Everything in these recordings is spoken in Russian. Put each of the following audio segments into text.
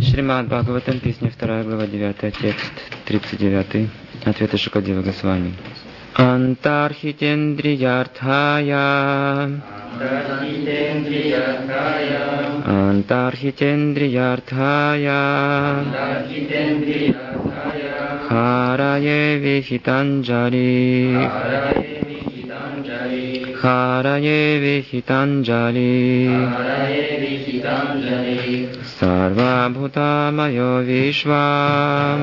Шримад Бхагаватам, песня 2, глава 9, текст 39, ответы Шукадева Госвами. Антархитендрiyarthaya Haraye Vihitanjali Sarva Bhutamayo Vishvam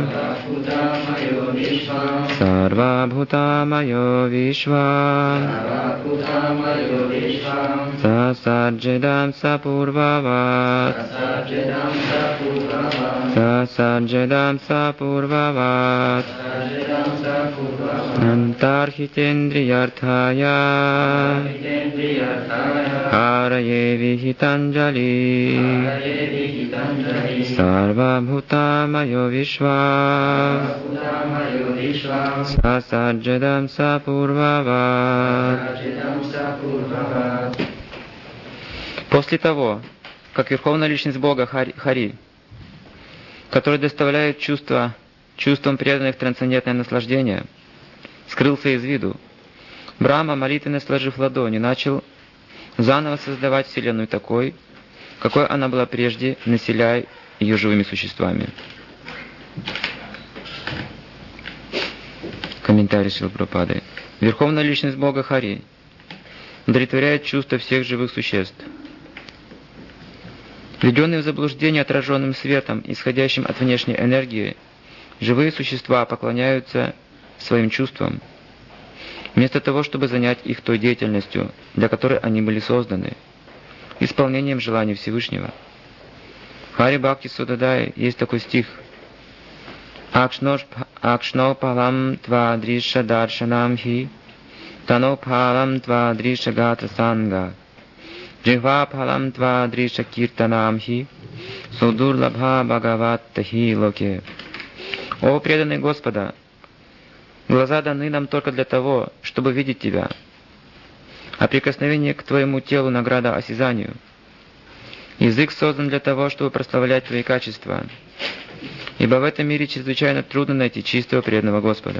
Sasarjedam Sapurvavat Antarhitendriyarthaya Haraye Vihitanjali Sarva Bhutamayo Vishvam Sasarjedam Sapurvavat. После того, как Верховная Личность Бога Хари, который доставляет чувствам преданных трансцендентное наслаждение, скрылся из виду, Брахма, молитвенно сложив ладони, начал заново создавать Вселенную такой, какой она была прежде, населяя ее живыми существами. Комментарий Шрила Прабхупады. Верховная Личность Бога Хари удовлетворяет чувства всех живых существ. Введенные в заблуждение отраженным светом, исходящим от внешней энергии, живые существа поклоняются своим чувствам, вместо того, чтобы занять их той деятельностью, для которой они были созданы, исполнением желаний Всевышнего. В Хари Бхакти Судадай есть такой стих: Акшно палам тва дриша даршанам хи, тано палам тва дриша гатра санга, джихва палам тва дриша киртанам хи, судурлабха бхагаватта хи локе. О преданный Господа, глаза даны нам только для того, чтобы видеть Тебя, а прикосновение к Твоему телу награда осязанию. Язык создан для того, чтобы прославлять Твои качества, ибо в этом мире чрезвычайно трудно найти чистого преданного Господа.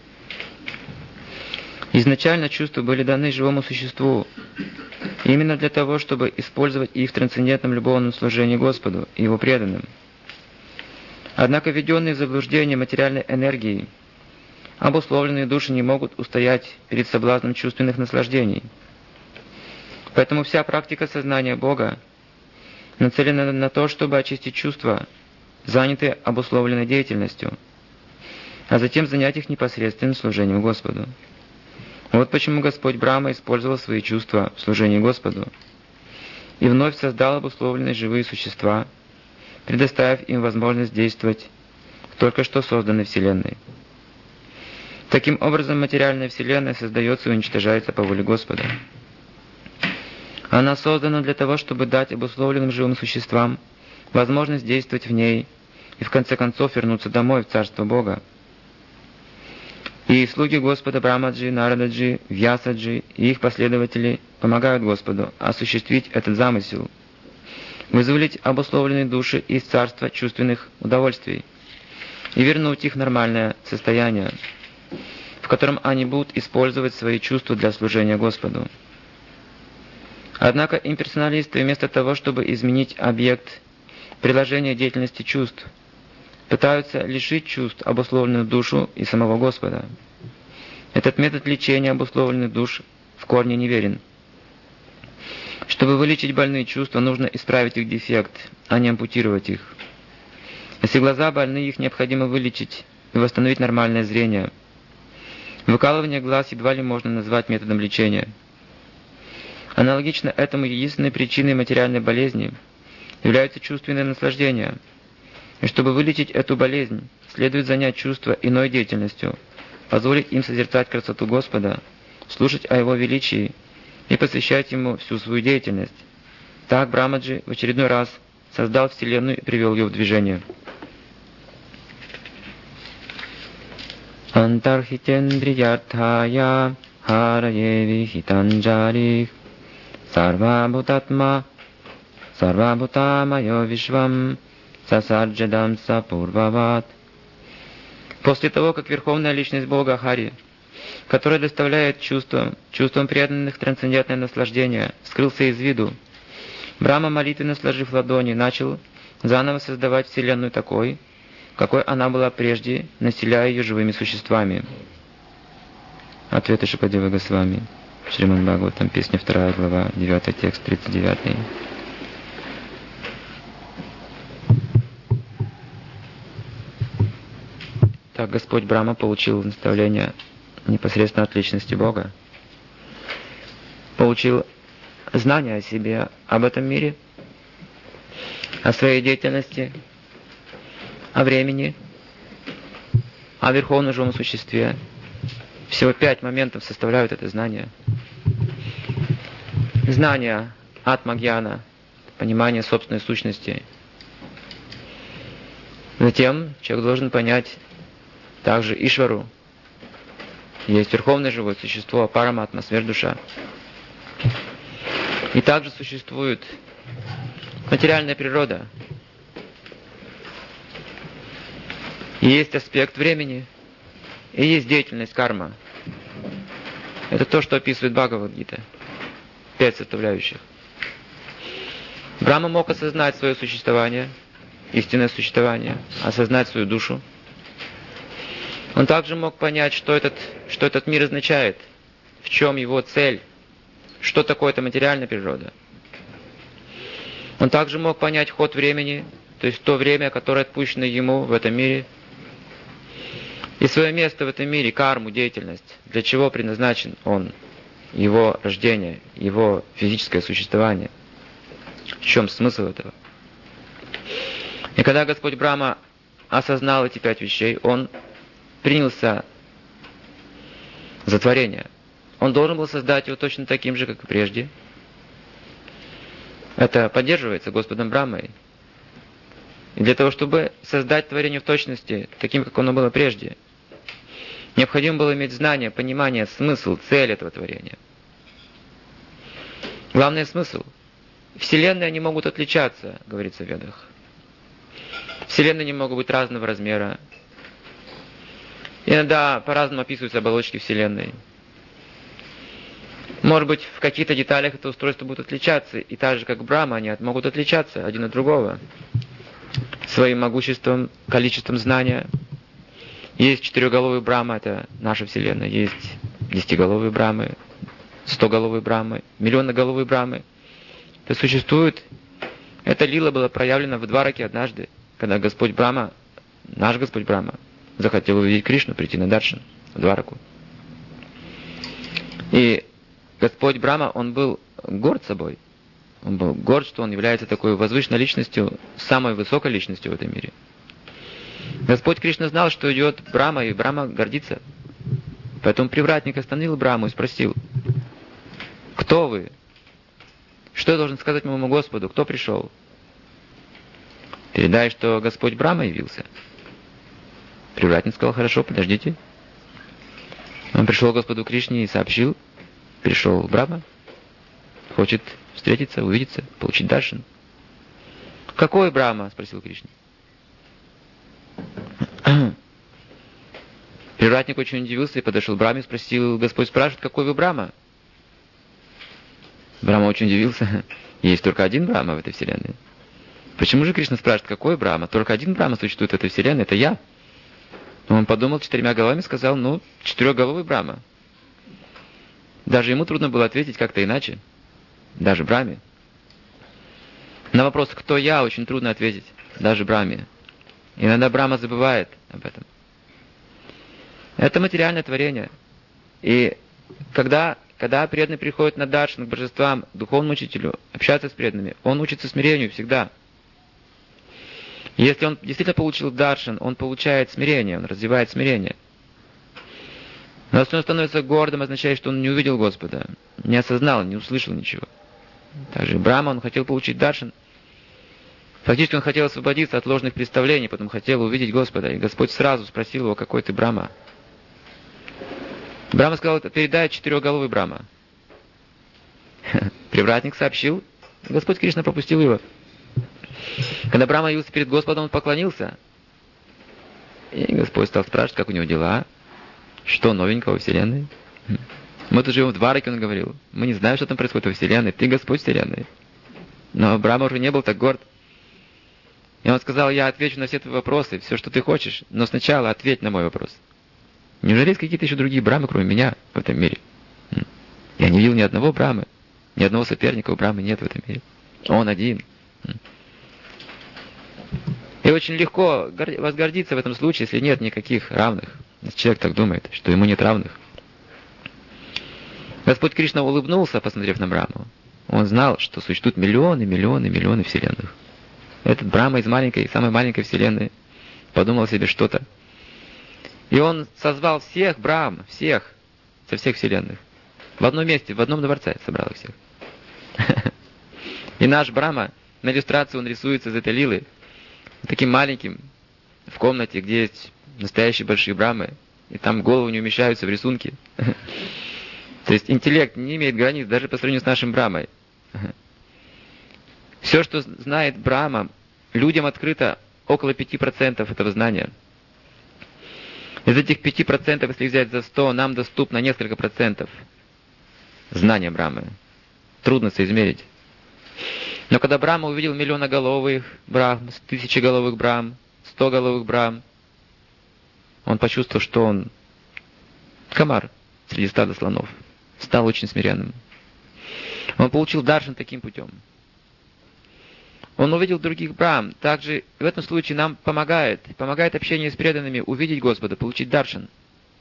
Изначально чувства были даны живому существу именно для того, чтобы использовать их в трансцендентном любовном служении Господу и Его преданным. Однако введенные в заблуждение материальной энергией, обусловленные души не могут устоять перед соблазном чувственных наслаждений. Поэтому вся практика сознания Бога нацелена на то, чтобы очистить чувства, занятые обусловленной деятельностью, а затем занять их непосредственным служением Господу. Вот почему Господь Брахма использовал свои чувства в служении Господу и вновь создал обусловленные живые существа, предоставив им возможность действовать в только что созданной Вселенной. Таким образом, материальная Вселенная создается и уничтожается по воле Господа. Она создана для того, чтобы дать обусловленным живым существам возможность действовать в ней и в конце концов вернуться домой, в Царство Бога. И слуги Господа Брамаджи, Нарададжи, Вьясаджи и их последователи помогают Господу осуществить этот замысел, вызволить обусловленные души из царства чувственных удовольствий и вернуть их в нормальное состояние, в котором они будут использовать свои чувства для служения Господу. Однако имперсоналисты вместо того, чтобы изменить объект приложения деятельности чувств, пытаются лишить чувств обусловленную душу и самого Господа. Этот метод лечения обусловленных душ в корне неверен. Чтобы вылечить больные чувства, нужно исправить их дефект, а не ампутировать их. Если глаза больны, их необходимо вылечить и восстановить нормальное зрение. Выкалывание глаз едва ли можно назвать методом лечения. Аналогично этому единственной причиной материальной болезни является чувственное наслаждение. И чтобы вылечить эту болезнь, следует занять чувства иной деятельностью, позволить им созерцать красоту Господа, слушать о Его величии и посвящать Ему всю свою деятельность. Так Брамаджи в очередной раз создал Вселенную и привел ее в движение. Антархитендрiyarthaya Haraye Vihitanjali Sarva Bhutamayo Vishvam сасаджадам сапурвават. После того, как Верховная Личность Бога Хари, которая доставляет чувствам преданных трансцендентное наслаждение, скрылся из виду, Брахма, молитвенно сложив ладони, начал заново создавать Вселенную такой, какой она была прежде, населяя ее живыми существами. Ответы Шукадева Госвами. Шримад Бхагаватам, песня 2, глава 9, текст 39. Так Господь Брахма получил наставление непосредственно от личности Бога. Получил знания о себе, об этом мире, о своей деятельности, о времени, о Верховном Живом Существе. Всего 5 моментов составляют это знание. Знание атма-гьяна, понимание собственной сущности. Затем человек должен понять также Ишвару. Есть Верховное Живое Существо, Параматма, Сверхдуша. И также существует материальная природа. И есть аспект времени, и есть деятельность карма. Это то, что описывает Бхагавад-гита. 5 составляющих. Брахма мог осознать свое существование, истинное существование, осознать свою душу. Он также мог понять, что этот мир означает, в чем его цель, что такое эта материальная природа. Он также мог понять ход времени, то есть то время, которое отпущено ему в этом мире, и свое место в этом мире, карму, деятельность, для чего предназначен он, его рождение, его физическое существование. В чем смысл этого? И когда Господь Брахма осознал эти 5 вещей, он принялся за творение. Он должен был создать его точно таким же, как и прежде. Это поддерживается Господом Брахмой. И для того, чтобы создать творение в точности, таким, как оно было прежде, необходимо было иметь знание, понимание, смысл, цель этого творения. Главный смысл. Вселенные, они могут отличаться, говорится в Ведах. Вселенные не могут быть разного размера. Иногда по-разному описываются оболочки Вселенной. Может быть, в каких-то деталях это устройство будет отличаться, и так же, как Брахма, они могут отличаться один от другого. Своим могуществом, количеством знания. Есть 4-головый Брахма, это наша Вселенная. Есть 10-головые Брахмы, 100-головые Брахмы, миллионноголовые Брахмы. Это существует. Эта лила была проявлена в Двараке однажды, когда Господь Брахма, наш Господь Брахма, захотел увидеть Кришну, прийти на даршан, в Двараку. И Господь Брахма, он был горд собой. Он был горд, что он является такой возвышенной личностью, самой высокой личностью в этом мире. Господь Кришна знал, что идет Брахма, и Брахма гордится. Поэтому привратник остановил Брахму и спросил: кто вы? Что я должен сказать моему Господу? Кто пришел? Передай, что Господь Брахма явился. Привратник сказал: хорошо, подождите. Он пришел к Господу Кришне и сообщил: пришел Брахма, хочет встретиться, увидеться, получить даршан. Какой Брахма? Спросил Кришна. Привратник очень удивился и подошел к Брахме и спросил: Господь спрашивает, какой вы Брахма? Брахма очень удивился. Есть только один Брахма в этой вселенной. Почему же Кришна спрашивает, какой Брахма? Только один Брахма существует в этой вселенной, это я. Он подумал 4 головами и сказал: 4-головый Брахма. Даже ему трудно было ответить как-то иначе. Даже Брахме. На вопрос, кто я, очень трудно ответить. Даже Брахме. Иногда Брахма забывает об этом. Это материальное творение. И когда преданный приходит на даршан к божествам, к духовному учителю, общаться с преданными, он учится смирению всегда. Если он действительно получил даршан, он получает смирение, он развивает смирение. Но если он становится гордым, означает, что он не увидел Господа, не осознал, не услышал ничего. Также Брахма, он хотел получить даршан. Фактически он хотел освободиться от ложных представлений, потом хотел увидеть Господа. И Господь сразу спросил его, какой ты Брахма. Брахма сказал: передай 4-головый Брахма. Привратник сообщил, Господь Кришна пропустил его. Когда Брахма явился перед Господом, он поклонился. И Господь стал спрашивать, как у него дела, что новенького во Вселенной. Мы тут живем в Двараке, он говорил. Мы не знаем, что там происходит во Вселенной. Ты Господь Вселенной. Но Брахма уже не был так горд. И он сказал, я отвечу на все твои вопросы, все, что ты хочешь, но сначала ответь на мой вопрос. Неужели есть какие-то еще другие Брахмы, кроме меня, в этом мире? Я не видел ни одного Брахмы, ни одного соперника у Брахмы нет в этом мире. Он один. И очень легко возгордиться в этом случае, если нет никаких равных. Если человек так думает, что ему нет равных. Господь Кришна улыбнулся, посмотрев на Брахму. Он знал, что существуют миллионы, миллионы, миллионы вселенных. Этот Брахма из маленькой, самой маленькой вселенной подумал себе что-то. И он созвал всех Брахм, всех, со всех вселенных. В одном месте, в одном дворце собрал их всех. И наш Брахма, на иллюстрацию он рисуется из этой лилы, таким маленьким, в комнате, где есть настоящие большие Брахмы, и там головы не умещаются в рисунки. То есть интеллект не имеет границ даже по сравнению с нашим Брахмой. Все, что знает Брахма, людям открыто около 5% этого знания. Из этих 5%, если взять за 100, нам доступно несколько процентов знания Брахмы. Трудно соизмерить. Но когда Брахма увидел миллионоголовых Брахм, тысячеголовых Брахм, 100-головых Брахм, он почувствовал, что он комар среди стада слонов. Стал очень смиренным. Он получил даршан таким путем. Он увидел других Брахм. Также в этом случае нам помогает общение с преданными увидеть Господа, получить даршан.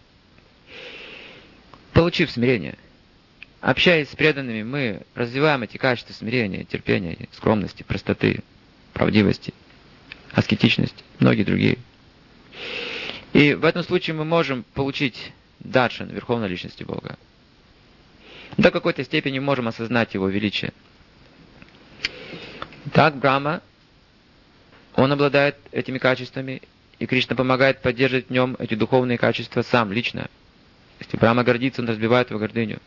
Получив смирение. Общаясь с преданными, мы развиваем эти качества смирения, терпения, скромности, простоты, правдивости, аскетичности, многие другие. И в этом случае мы можем получить даршан Верховной Личности Бога. До какой-то степени можем осознать Его величие. Так Брахма, он обладает этими качествами, и Кришна помогает поддерживать в нем эти духовные качества сам, лично. Если Брахма гордится, он разбивает его гордыню.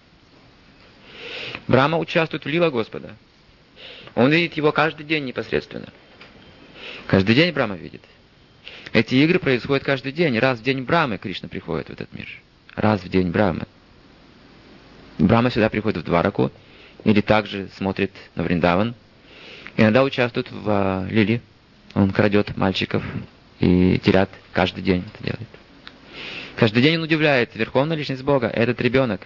Брахма участвует в лила Господа. Он видит его каждый день непосредственно. Каждый день Брахма видит. Эти игры происходят каждый день. Раз в день Брахмы Кришна приходит в этот мир. Раз в день Брахмы. Брахма сюда приходит в Двараку, или также смотрит на Вриндаван. Иногда участвует в лиле. Он крадет мальчиков и телят каждый день это делает. Каждый день он удивляется. Верховная Личность Бога, этот ребенок.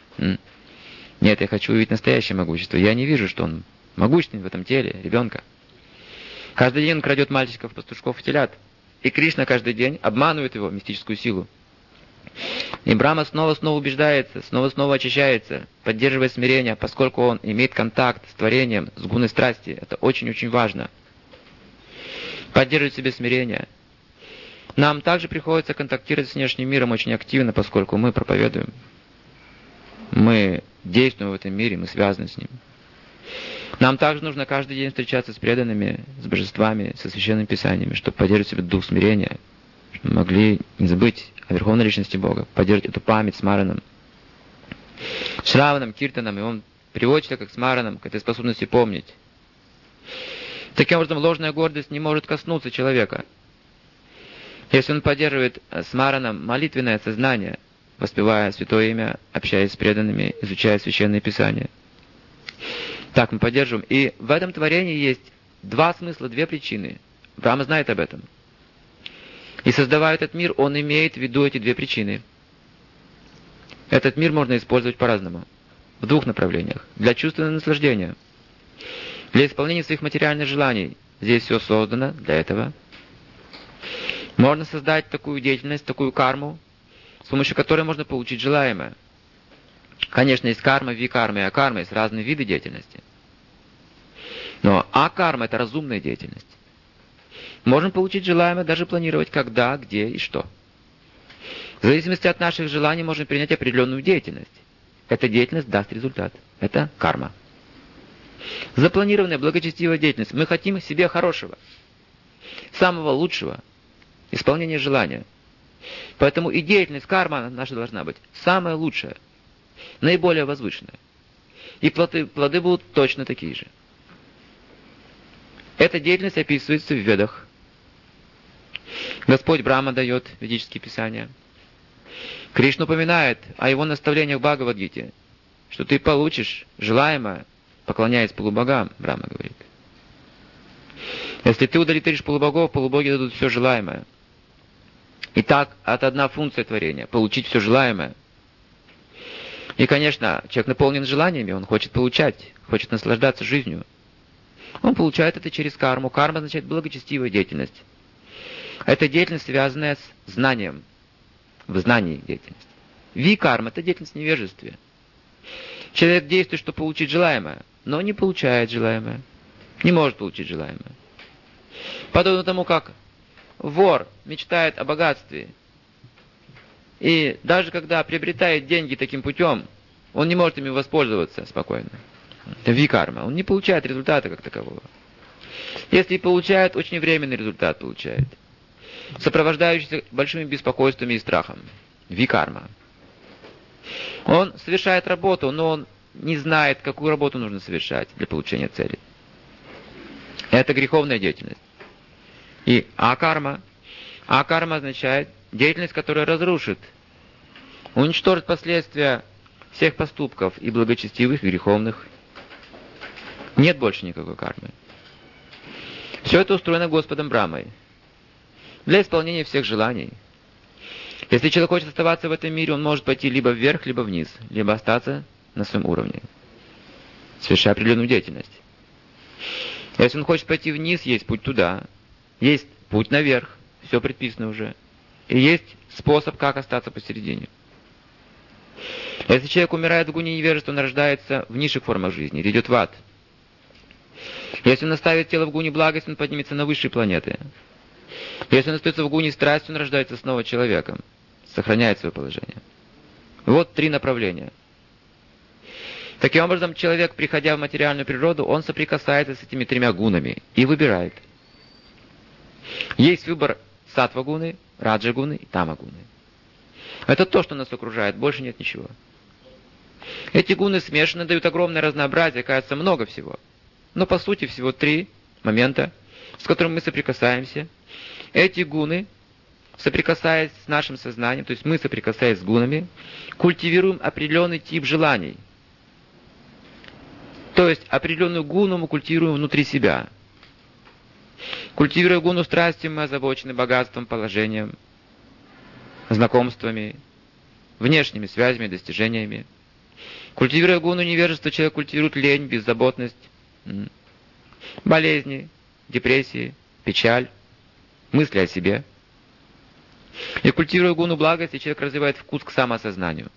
Нет, я хочу увидеть настоящее могущество. Я не вижу, что он могущественен в этом теле ребенка. Каждый день он крадет мальчиков, пастушков и телят. И Кришна каждый день обманывает его мистическую силу. И Брахма снова убеждается, снова очищается, поддерживая смирение, поскольку он имеет контакт с творением, с гуной страсти. Это очень-очень важно. Поддерживать в себе смирение. Нам также приходится контактировать с внешним миром очень активно, поскольку мы проповедуем. Мы действуем в этом мире, мы связаны с ним. Нам также нужно каждый день встречаться с преданными, с божествами, со священными писаниями, чтобы поддерживать в себе дух смирения, чтобы мы могли не забыть о Верховной Личности Бога, поддерживать эту память Смараном, Шраваном, Киртаном, и он приводит человека к Смаранам, к этой способности помнить. Таким образом, ложная гордость не может коснуться человека. Если он поддерживает Смараном молитвенное сознание, воспевая святое имя, общаясь с преданными, изучая священные писания. Так мы поддерживаем. И в этом творении есть два смысла, две причины. Брахма знает об этом. И создавая этот мир, он имеет в виду эти две причины. Этот мир можно использовать по-разному. В двух направлениях. Для чувственного наслаждения. Для исполнения своих материальных желаний. Здесь все создано для этого. Можно создать такую деятельность, такую карму, с помощью которой можно получить желаемое. Конечно, есть карма, викарма и акарма, есть разные виды деятельности. Но акарма — это разумная деятельность. Можем получить желаемое, даже планировать когда, где и что. В зависимости от наших желаний можем принять определенную деятельность. Эта деятельность даст результат. Это карма. Запланированная благочестивая деятельность. Мы хотим себе хорошего, самого лучшего, исполнения желания. Поэтому и деятельность карма наша должна быть самая лучшая, наиболее возвышенная. И плоды будут точно такие же. Эта деятельность описывается в Ведах. Господь Брахма дает ведические писания. Кришна упоминает о его наставлениях в Бхагавад-гите, что ты получишь желаемое, поклоняясь полубогам, Брахма говорит. Если ты удовлетворишь полубогов, полубоги дадут все желаемое. Итак, это одна функция творения — получить все желаемое. И, конечно, человек наполнен желаниями, он хочет получать, хочет наслаждаться жизнью. Он получает это через карму. Карма означает благочестивая деятельность. Это деятельность, связанная с знанием, в знании деятельность. Ви-карма — это деятельность в невежестве. Человек действует, чтобы получить желаемое, но не получает желаемое, не может получить желаемое. Подобно тому, как вор мечтает о богатстве, и даже когда приобретает деньги таким путем, он не может ими воспользоваться спокойно. Это ви-карма. Он не получает результата как такового. Если и получает, очень временный результат получает, сопровождающийся большими беспокойствами и страхом. Ви-карма. Он совершает работу, но он не знает, какую работу нужно совершать для получения цели. Это греховная деятельность. И акарма. Акарма означает деятельность, которая разрушит, уничтожит последствия всех поступков, и благочестивых, и греховных. Нет больше никакой кармы. Все это устроено Господом Брамой для исполнения всех желаний. Если человек хочет оставаться в этом мире, он может пойти либо вверх, либо вниз, либо остаться на своем уровне, совершая определенную деятельность. Если он хочет пойти вниз, есть путь туда, есть путь наверх, все предписано уже, и есть способ, как остаться посередине. Если человек умирает в гуне невежества, он рождается в низших формах жизни, идет в ад. Если он оставит тело в гуне благости, он поднимется на высшие планеты. Если он остается в гуне страсти, он рождается снова человеком, сохраняет свое положение. Вот три направления. Таким образом, человек, приходя в материальную природу, он соприкасается с этими тремя гунами и выбирает. Есть выбор саттва-гуны, раджа-гуны и тама-гуны. Это то, что нас окружает, больше нет ничего. Эти гуны смешаны, дают огромное разнообразие, кажется, много всего. Но по сути всего три момента, с которыми мы соприкасаемся. Эти гуны, соприкасаясь с нашим сознанием, то есть мы, соприкасаясь с гунами, культивируем определенный тип желаний. То есть определенную гуну мы культивируем внутри себя. Культивируя гуну страсти, мы озабочены богатством, положением, знакомствами, внешними связями, достижениями. Культивируя гуну невежества, человек культивирует лень, беззаботность, болезни, депрессии, печаль, мысли о себе. И культивируя гуну благости, человек развивает вкус к самоосознанию.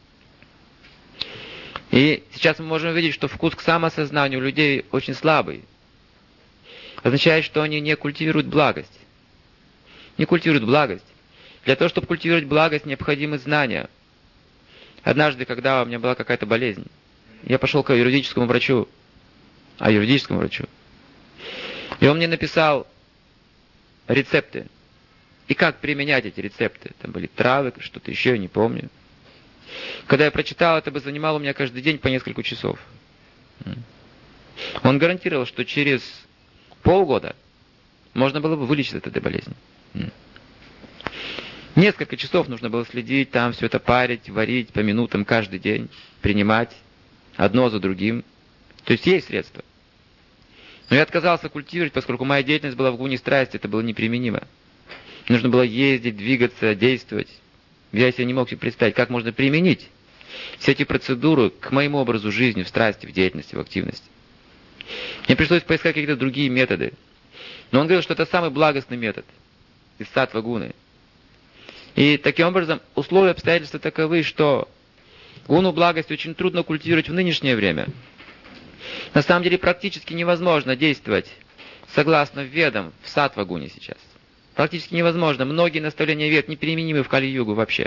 И сейчас мы можем видеть, что вкус к самоосознанию у людей очень слабый. Означает, что они не культивируют благость. Не культивируют благость. Для того, чтобы культивировать благость, необходимы знания. Однажды, когда у меня была какая-то болезнь, я пошел к юридическому врачу. И он мне написал рецепты. И как применять эти рецепты. Там были травы, что-то еще, я не помню. Когда я прочитал, это бы занимало у меня каждый день по несколько часов. Он гарантировал, что через полгода можно было бы вылечить от этой болезни. Несколько часов нужно было следить, там все это парить, варить по минутам каждый день, принимать одно за другим. То есть есть средства. Но я отказался культивировать, поскольку моя деятельность была в гуне страсти, это было неприменимо. Нужно было ездить, двигаться, действовать. Я себе не мог себе представить, как можно применить все эти процедуры к моему образу жизни, в страсти, в деятельности, в активности. Мне пришлось поискать какие-то другие методы. Но он говорил, что это самый благостный метод из саттва-гуны. И таким образом условия, обстоятельства таковы, что гуну благости очень трудно культивировать в нынешнее время. На самом деле практически невозможно действовать согласно ведам в саттва-гуне сейчас. Практически невозможно. Многие наставления вед неприменимы в Кали-югу вообще.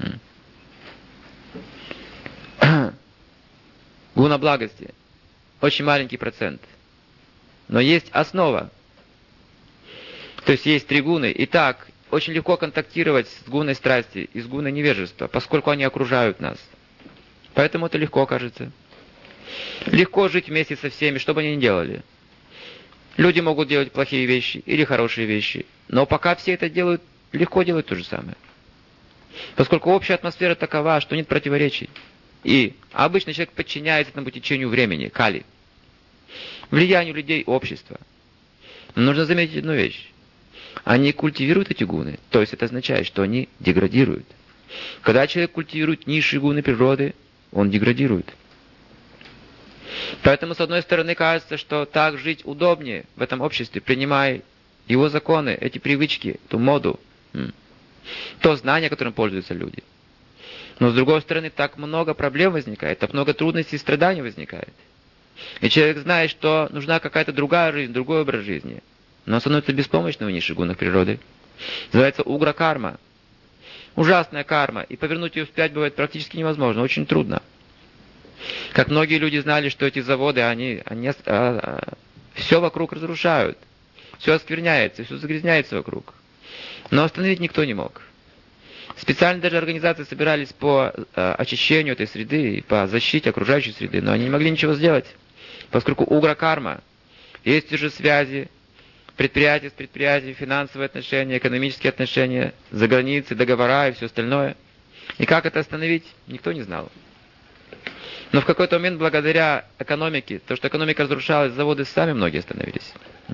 Гуна благости. Очень маленький процент. Но есть основа. То есть есть три гуны. Итак, очень легко контактировать с гуной страсти и с гуной невежества, поскольку они окружают нас. Поэтому это легко, кажется. Легко жить вместе со всеми, что бы они ни делали. Люди могут делать плохие вещи или хорошие вещи, но пока все это делают, легко делать то же самое. Поскольку общая атмосфера такова, что нет противоречий. И обычно человек подчиняется этому течению времени, кали, влиянию людей общества. Но нужно заметить одну вещь. Они культивируют эти гуны, то есть это означает, что они деградируют. Когда человек культивирует низшие гуны природы, он деградирует. Поэтому, с одной стороны, кажется, что так жить удобнее в этом обществе, принимая его законы, эти привычки, ту моду, то знание, которым пользуются люди. Но, с другой стороны, так много проблем возникает, так много трудностей и страданий возникает. И человек знает, что нужна какая-то другая жизнь, другой образ жизни. Но он становится беспомощным в низших гунах природы. Называется угра-карма. Ужасная карма. И повернуть ее вспять бывает практически невозможно, очень трудно. Как многие люди знали, что эти заводы, они все вокруг разрушают. Все оскверняется, все загрязняется вокруг. Но остановить никто не мог. Специально даже организации собирались по очищению этой среды и по защите окружающей среды, но они не могли ничего сделать, поскольку угра-карма, есть уже связи, предприятия с предприятиями, финансовые отношения, экономические отношения, за границей, договора и все остальное. И как это остановить, никто не знал. Но в какой-то момент, благодаря экономике, то, что экономика разрушалась, заводы сами многие остановились.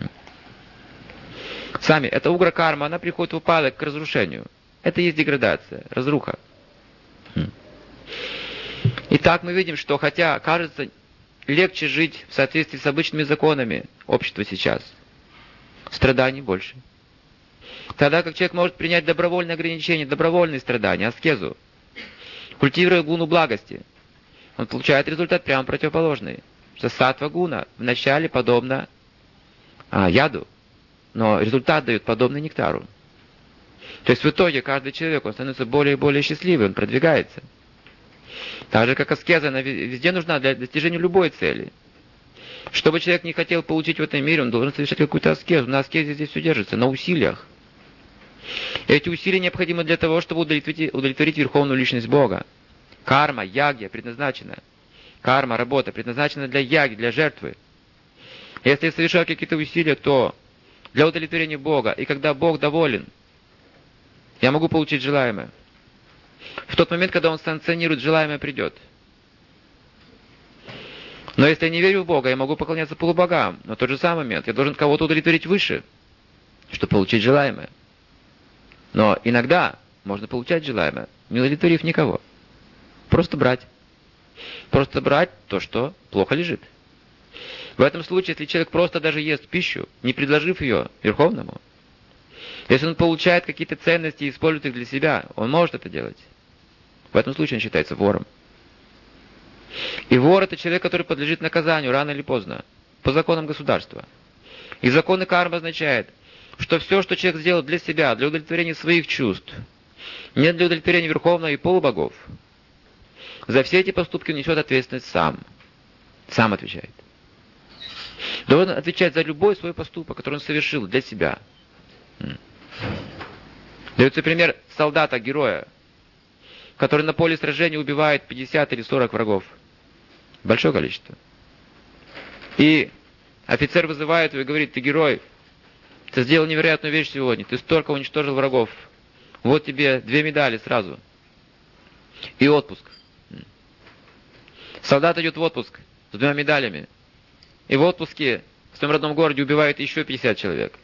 Сами. Эта угра-карма, она приходит в упадок к разрушению. Это и есть деградация, разруха. Итак, мы видим, что хотя кажется легче жить в соответствии с обычными законами общества сейчас, страданий больше. Тогда как человек может принять добровольное ограничение, добровольные страдания, аскезу, культивируя гуну благости, он получает результат прямо противоположный. Что саттва гуна вначале подобно яду, но результат дает подобный нектару. То есть в итоге каждый человек, он становится более и более счастливым, он продвигается. Так же, как аскеза, она везде нужна для достижения любой цели. Чтобы человек не хотел получить в этом мире, он должен совершать какую-то аскезу. На аскезе здесь все держится, на усилиях. И эти усилия необходимы для того, чтобы удовлетворить верховную личность Бога. Карма, ягья предназначена. Карма, работа предназначена для яги, для жертвы. Если я совершаю какие-то усилия, то для удовлетворения Бога. И когда Бог доволен, я могу получить желаемое. В тот момент, когда Он санкционирует, желаемое придет. Но если я не верю в Бога, я могу поклоняться полубогам. Но в тот же самый момент я должен кого-то удовлетворить выше, чтобы получить желаемое. Но иногда можно получать желаемое, не удовлетворив никого. Просто брать. Просто брать то, что плохо лежит. В этом случае, если человек просто даже ест пищу, не предложив ее Верховному, если он получает какие-то ценности и использует их для себя, он может это делать. В этом случае он считается вором. И вор — это человек, который подлежит наказанию рано или поздно, по законам государства. И законы кармы означает, что все, что человек сделал для себя, для удовлетворения своих чувств, не для удовлетворения Верховного и полубогов, за все эти поступки он несет ответственность сам. Сам отвечает. Должен отвечать за любой свой поступок, который он совершил для себя. Дается пример солдата, героя, который на поле сражения убивает 50 или 40 врагов. Большое количество. И офицер вызывает его и говорит: ты герой, ты сделал невероятную вещь сегодня, ты столько уничтожил врагов. Вот тебе 2 медали сразу. И отпуск. Солдат идет в отпуск с 2 медалями. И в отпуске в своем родном городе убивает еще 50 человек.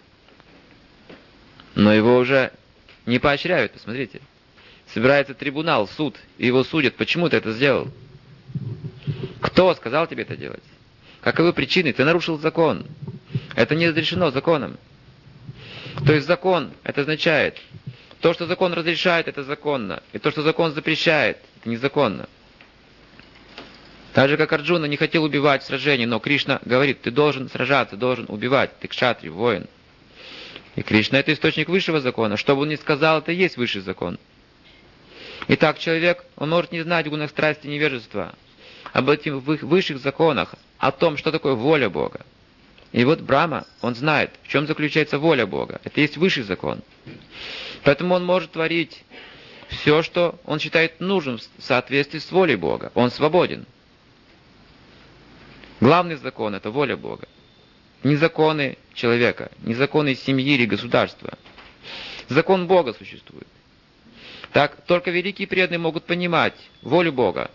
Но его уже не поощряют, посмотрите. Собирается трибунал, суд, и его судят. Почему ты это сделал? Кто сказал тебе это делать? Каковы причины? Ты нарушил закон. Это не разрешено законом. То есть закон, это означает, то, что закон разрешает, это законно. И то, что закон запрещает, это незаконно. Так же, как Арджуна не хотел убивать в сражении, но Кришна говорит: ты должен сражаться, должен убивать, ты кшатри, воин. И Кришна — это источник высшего закона. Что бы он ни сказал, это и есть высший закон. Итак, человек, он может не знать гунах страсти и невежества, об этих высших законах, о том, что такое воля Бога. И вот Брахма, он знает, в чем заключается воля Бога. Это и есть высший закон. Поэтому он может творить все, что он считает нужным в соответствии с волей Бога. Он свободен. Главный закон — это воля Бога. Не законы человека, не законы семьи или государства. Закон Бога существует. Так, только великие преданные могут понимать волю Бога.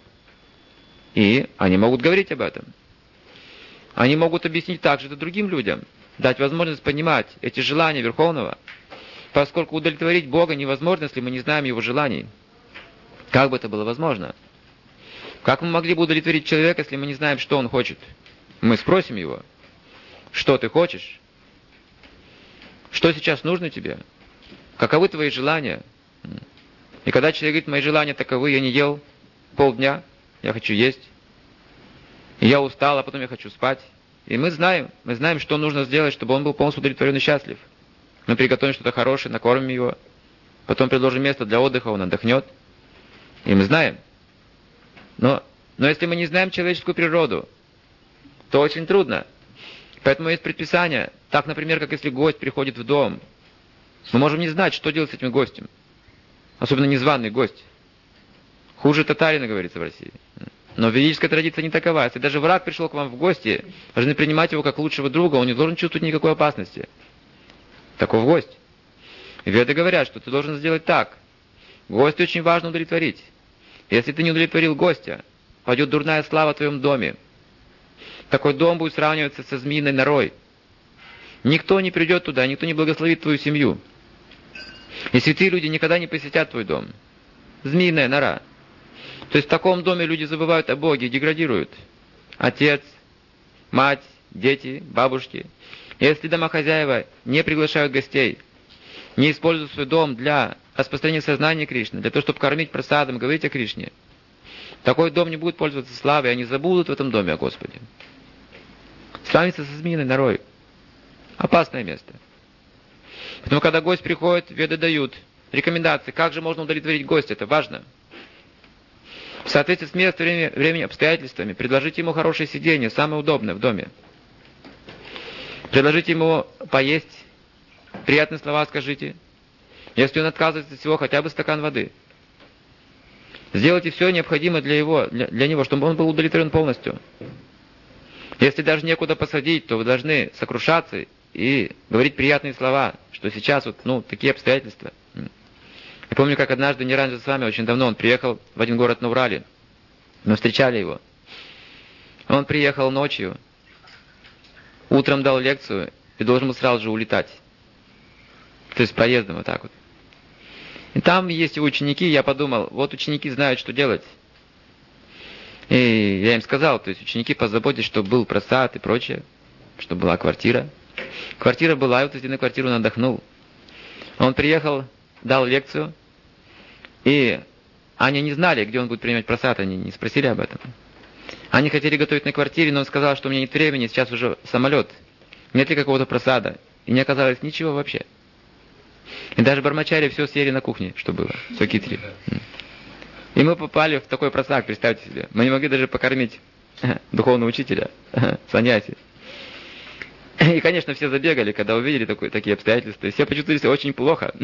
И они могут говорить об этом. Они могут объяснить также это другим людям, дать возможность понимать эти желания Верховного, поскольку удовлетворить Бога невозможно, если мы не знаем Его желаний. Как бы это было возможно? Как мы могли бы удовлетворить человека, если мы не знаем, что он хочет? Мы спросим его, что ты хочешь? Что сейчас нужно тебе? Каковы твои желания? И когда человек говорит, мои желания таковы, я не ел полдня, я хочу есть. И я устал, а потом я хочу спать. И мы знаем, что нужно сделать, чтобы он был полностью удовлетворен и счастлив. Мы приготовим что-то хорошее, накормим его, потом предложим место для отдыха, он отдохнет. И мы знаем. Но если мы не знаем человеческую природу, то очень трудно. Поэтому есть предписание. Так, например, как если гость приходит в дом, мы можем не знать, что делать с этим гостем. Особенно незваный гость. Хуже татарина, говорится в России. Но ведическая традиция не такова. Если даже враг пришел к вам в гости, должны принимать его как лучшего друга, он не должен чувствовать никакой опасности. Таков гость. Веды говорят, что ты должен сделать так. Гостя очень важно удовлетворить. Если ты не удовлетворил гостя, пойдет дурная слава в твоем доме. Такой дом будет сравниваться со змеиной норой. Никто не придет туда, никто не благословит твою семью. И святые люди никогда не посетят твой дом. Змеиная нора. То есть в таком доме люди забывают о Боге, деградируют. Отец, мать, дети, бабушки. Если домохозяева не приглашают гостей, не используют свой дом для распространения сознания Кришны, для того, чтобы кормить просадом, говорить о Кришне, такой дом не будет пользоваться славой, они забудут в этом доме о Господе. Сравнится со змеиной норой. Опасное место. Поэтому, когда гость приходит, веды дают рекомендации, как же можно удовлетворить гостя, это важно. В соответствии с местом, временем, обстоятельствами, предложите ему хорошее сиденье, самое удобное в доме. Предложите ему поесть, приятные слова скажите. Если он отказывается от всего, хотя бы стакан воды. Сделайте все необходимое для него, чтобы он был удовлетворен полностью. Если даже некуда посадить, то вы должны сокрушаться и говорить приятные слова, что сейчас такие обстоятельства. Я помню, как однажды Ниранджан с вами, очень давно, он приехал в один город на Урале. Мы встречали его. Он приехал ночью, утром дал лекцию и должен был сразу же улетать. То есть проездом вот так вот. И там есть его ученики, я подумал, вот ученики знают, что делать. И я им сказал, то есть ученики позаботились, чтобы был просад и прочее, чтобы была квартира. Квартира была, и вот из квартиру он отдохнул. Он приехал, дал лекцию, и они не знали, где он будет принимать просад, они не спросили об этом. Они хотели готовить на квартире, но он сказал, что у меня нет времени, сейчас уже самолет, нет ли какого-то просада. И не оказалось ничего вообще. И даже бармачари все съели на кухне, что было, все китри. И мы попали в такой просак, представьте себе. Мы не могли даже покормить духовного учителя, саньяси. И, конечно, все забегали, когда увидели такие обстоятельства. И все почувствовали себя очень плохо.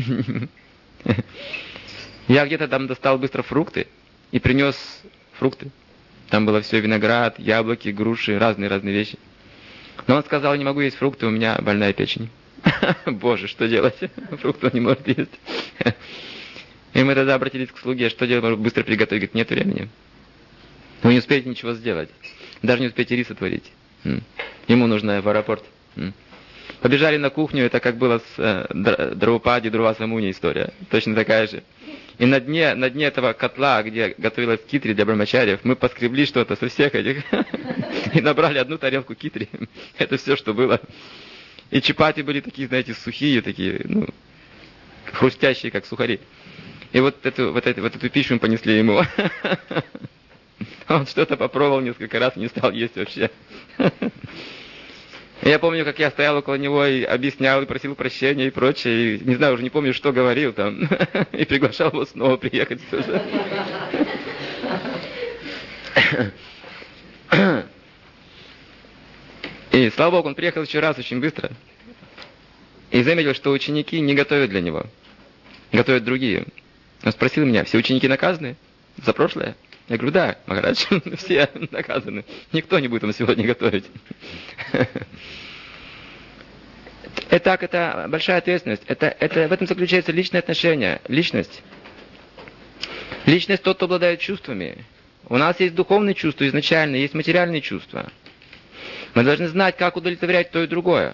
Я где-то там достал быстро фрукты и принес фрукты. Там было все: виноград, яблоки, груши, разные вещи. Но он сказал, не могу есть фрукты, у меня больная печень. Боже, что делать? Фрукты он не может есть. И мы тогда обратились к слуге, что делать, может быстро приготовить. Говорит, нет времени. Вы не успеете ничего сделать. Даже не успеете рис отварить. Ему нужно в аэропорт. Побежали на кухню, это как было с Драупади, Друвасамуни история. Точно такая же. И на дне этого котла, где готовилась китри для брамачариев, мы поскребли что-то со всех этих и набрали одну тарелку китри. Это все, что было. И чапати были такие, знаете, сухие, такие, хрустящие, как сухари. И вот эту пищу мы понесли ему. Он что-то попробовал несколько раз и не стал есть вообще. Я помню, как я стоял около него и объяснял, и просил прощения и прочее. И, не знаю, уже не помню, что говорил там. И приглашал его снова приехать сюда. И, слава Богу, он приехал еще раз очень быстро. И заметил, что ученики не готовят для него. Готовят другие. Он спросил меня, все ученики наказаны за прошлое? Я говорю, да, Махарадж, все наказаны. Никто не будет вам сегодня готовить. Итак, это большая ответственность. В этом заключается личное отношение, личность. Личность тот, кто обладает чувствами. У нас есть духовные чувства изначально, есть материальные чувства. Мы должны знать, как удовлетворять то и другое.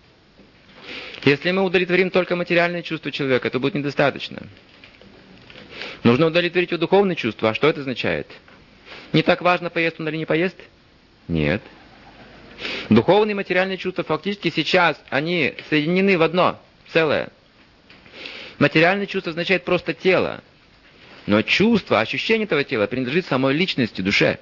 Если мы удовлетворим только материальные чувства человека, то будет недостаточно. Нужно удовлетворить его духовные чувства. А что это означает? Не так важно, поест он или не поест? Нет. Духовные и материальные чувства фактически сейчас, они соединены в одно целое. Материальные чувства означает просто тело. Но чувство, ощущение этого тела принадлежит самой личности, душе.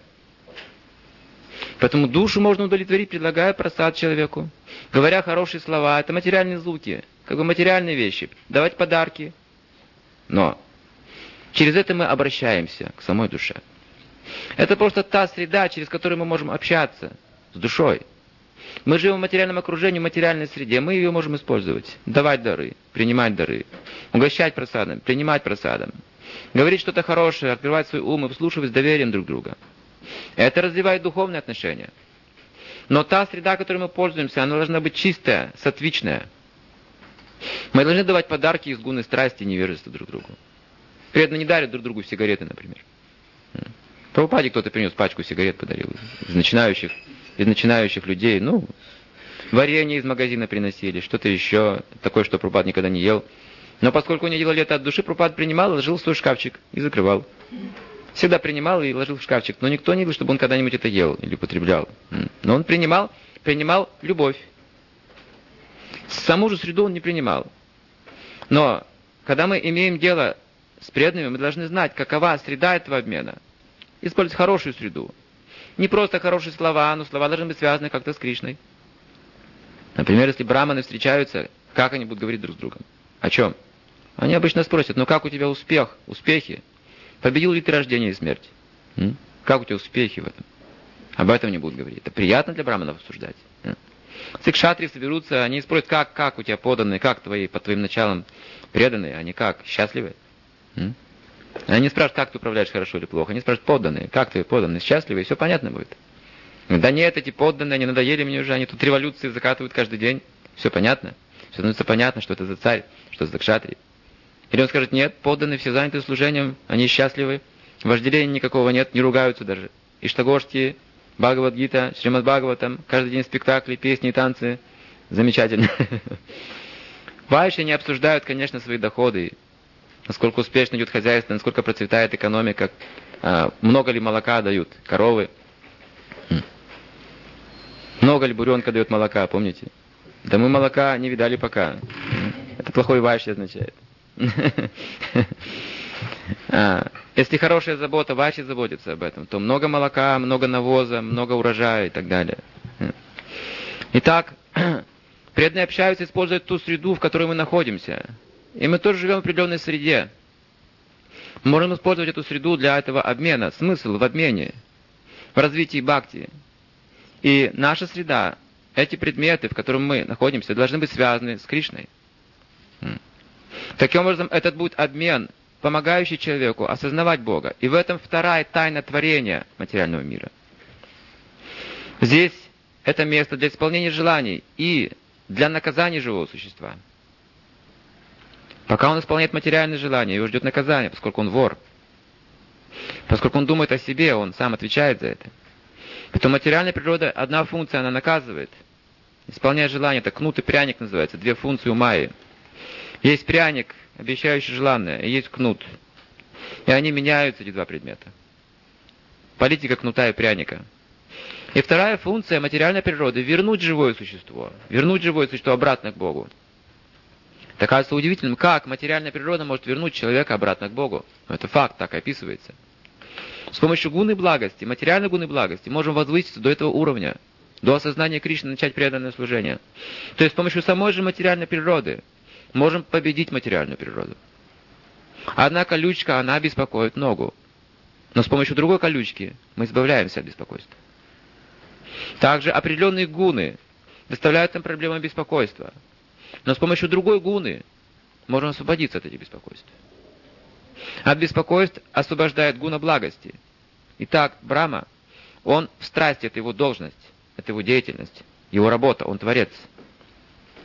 Поэтому душу можно удовлетворить, предлагая просад человеку. Говоря хорошие слова, это материальные звуки, как бы материальные вещи. Давать подарки. Но через это мы обращаемся к самой душе. Это просто та среда, через которую мы можем общаться с душой. Мы живем в материальном окружении, в материальной среде. Мы ее можем использовать. Давать дары, принимать дары. Угощать просадом, принимать просадом. Говорить что-то хорошее, открывать свой ум и вслушивать с доверием друг друга. Это развивает духовные отношения. Но та среда, которой мы пользуемся, она должна быть чистая, сатвичная. Мы должны давать подарки из гуны страсти и невежества друг другу. Преданно не дарят друг другу сигареты, например. Прабхупаде кто-то принес пачку сигарет, подарил из начинающих людей. Варенье из магазина приносили, что-то еще, такое, что Прабхупад никогда не ел. Но поскольку они делали это от души, Прабхупад принимал и ложил в свой шкафчик и закрывал. Всегда принимал и ложил в шкафчик. Но никто не видел, чтобы он когда-нибудь это ел или употреблял. Но он принимал любовь. Саму же среду он не принимал. Но когда мы имеем дело с преданными, мы должны знать, какова среда этого обмена. Использовать хорошую среду. Не просто хорошие слова, но слова должны быть связаны как-то с Кришной. Например, если браманы встречаются, как они будут говорить друг с другом? О чем? Они обычно спросят, как у тебя успехи? Победил ли ты рождение и смерть? Как у тебя успехи в этом? Об этом не будут говорить. Это приятно для браманов обсуждать. Если кшатрии соберутся, они спросят, как у тебя подданные, как по твоим началам преданные, они как, счастливы? Они не спрашивают, как ты управляешь хорошо или плохо. Они спрашивают, подданные, как твои подданные, счастливы, и все понятно будет. Да нет, эти подданные, они надоели мне уже, они тут революции закатывают каждый день. Все понятно. Все становится понятно, что это за царь, что это за кшатрий. Или он скажет, нет, подданные все заняты служением, они счастливы, вожделения никакого нет, не ругаются даже. Иштагошти, Бхагавад-гита, Шримад Бхагаватам, каждый день спектакли, песни и танцы. Замечательно. Вайши не обсуждают, конечно, свои доходы, насколько успешно идет хозяйство, насколько процветает экономика, много ли молока дают коровы, много ли буренка дает молока, помните? Да мы молока не видали пока. Это плохой вайши означает. Если хорошая забота, вайши заботится об этом, то много молока, много навоза, много урожая и так далее. Итак, преданные общаются, используют ту среду, в которой мы находимся. И мы тоже живем в определенной среде. Мы можем использовать эту среду для этого обмена. Смысл в обмене, в развитии бхакти. И наша среда, эти предметы, в которых мы находимся, должны быть связаны с Кришной. Таким образом, этот будет обмен, помогающий человеку осознавать Бога. И в этом вторая тайна творения материального мира. Здесь это место для исполнения желаний и для наказания живого существа. Пока он исполняет материальные желания, его ждет наказание, поскольку он вор. Поскольку он думает о себе, он сам отвечает за это. Поэтому материальная природа, одна функция, она наказывает. Исполняя желание, это кнут и пряник называется, две функции у Майи. Есть пряник, обещающий желанное, и есть кнут. И они меняются, эти два предмета. Политика кнута и пряника. И вторая функция материальной природы — вернуть живое существо обратно к Богу. Это кажется удивительным, как материальная природа может вернуть человека обратно к Богу. Но это факт, так и описывается. С помощью гуны благости, материальной гуны благости, можем возвыситься до этого уровня, до осознания Кришны, начать преданное служение. То есть с помощью самой же материальной природы можем победить материальную природу. Одна колючка, она беспокоит ногу. Но с помощью другой колючки мы избавляемся от беспокойства. Также определенные гуны доставляют нам проблемы беспокойства. Но с помощью другой гуны можем освободиться от этих беспокойств. От беспокойств освобождает гуна благости. Итак, Брахма, он в страсти, это его должность, это его деятельность, его работа, он творец.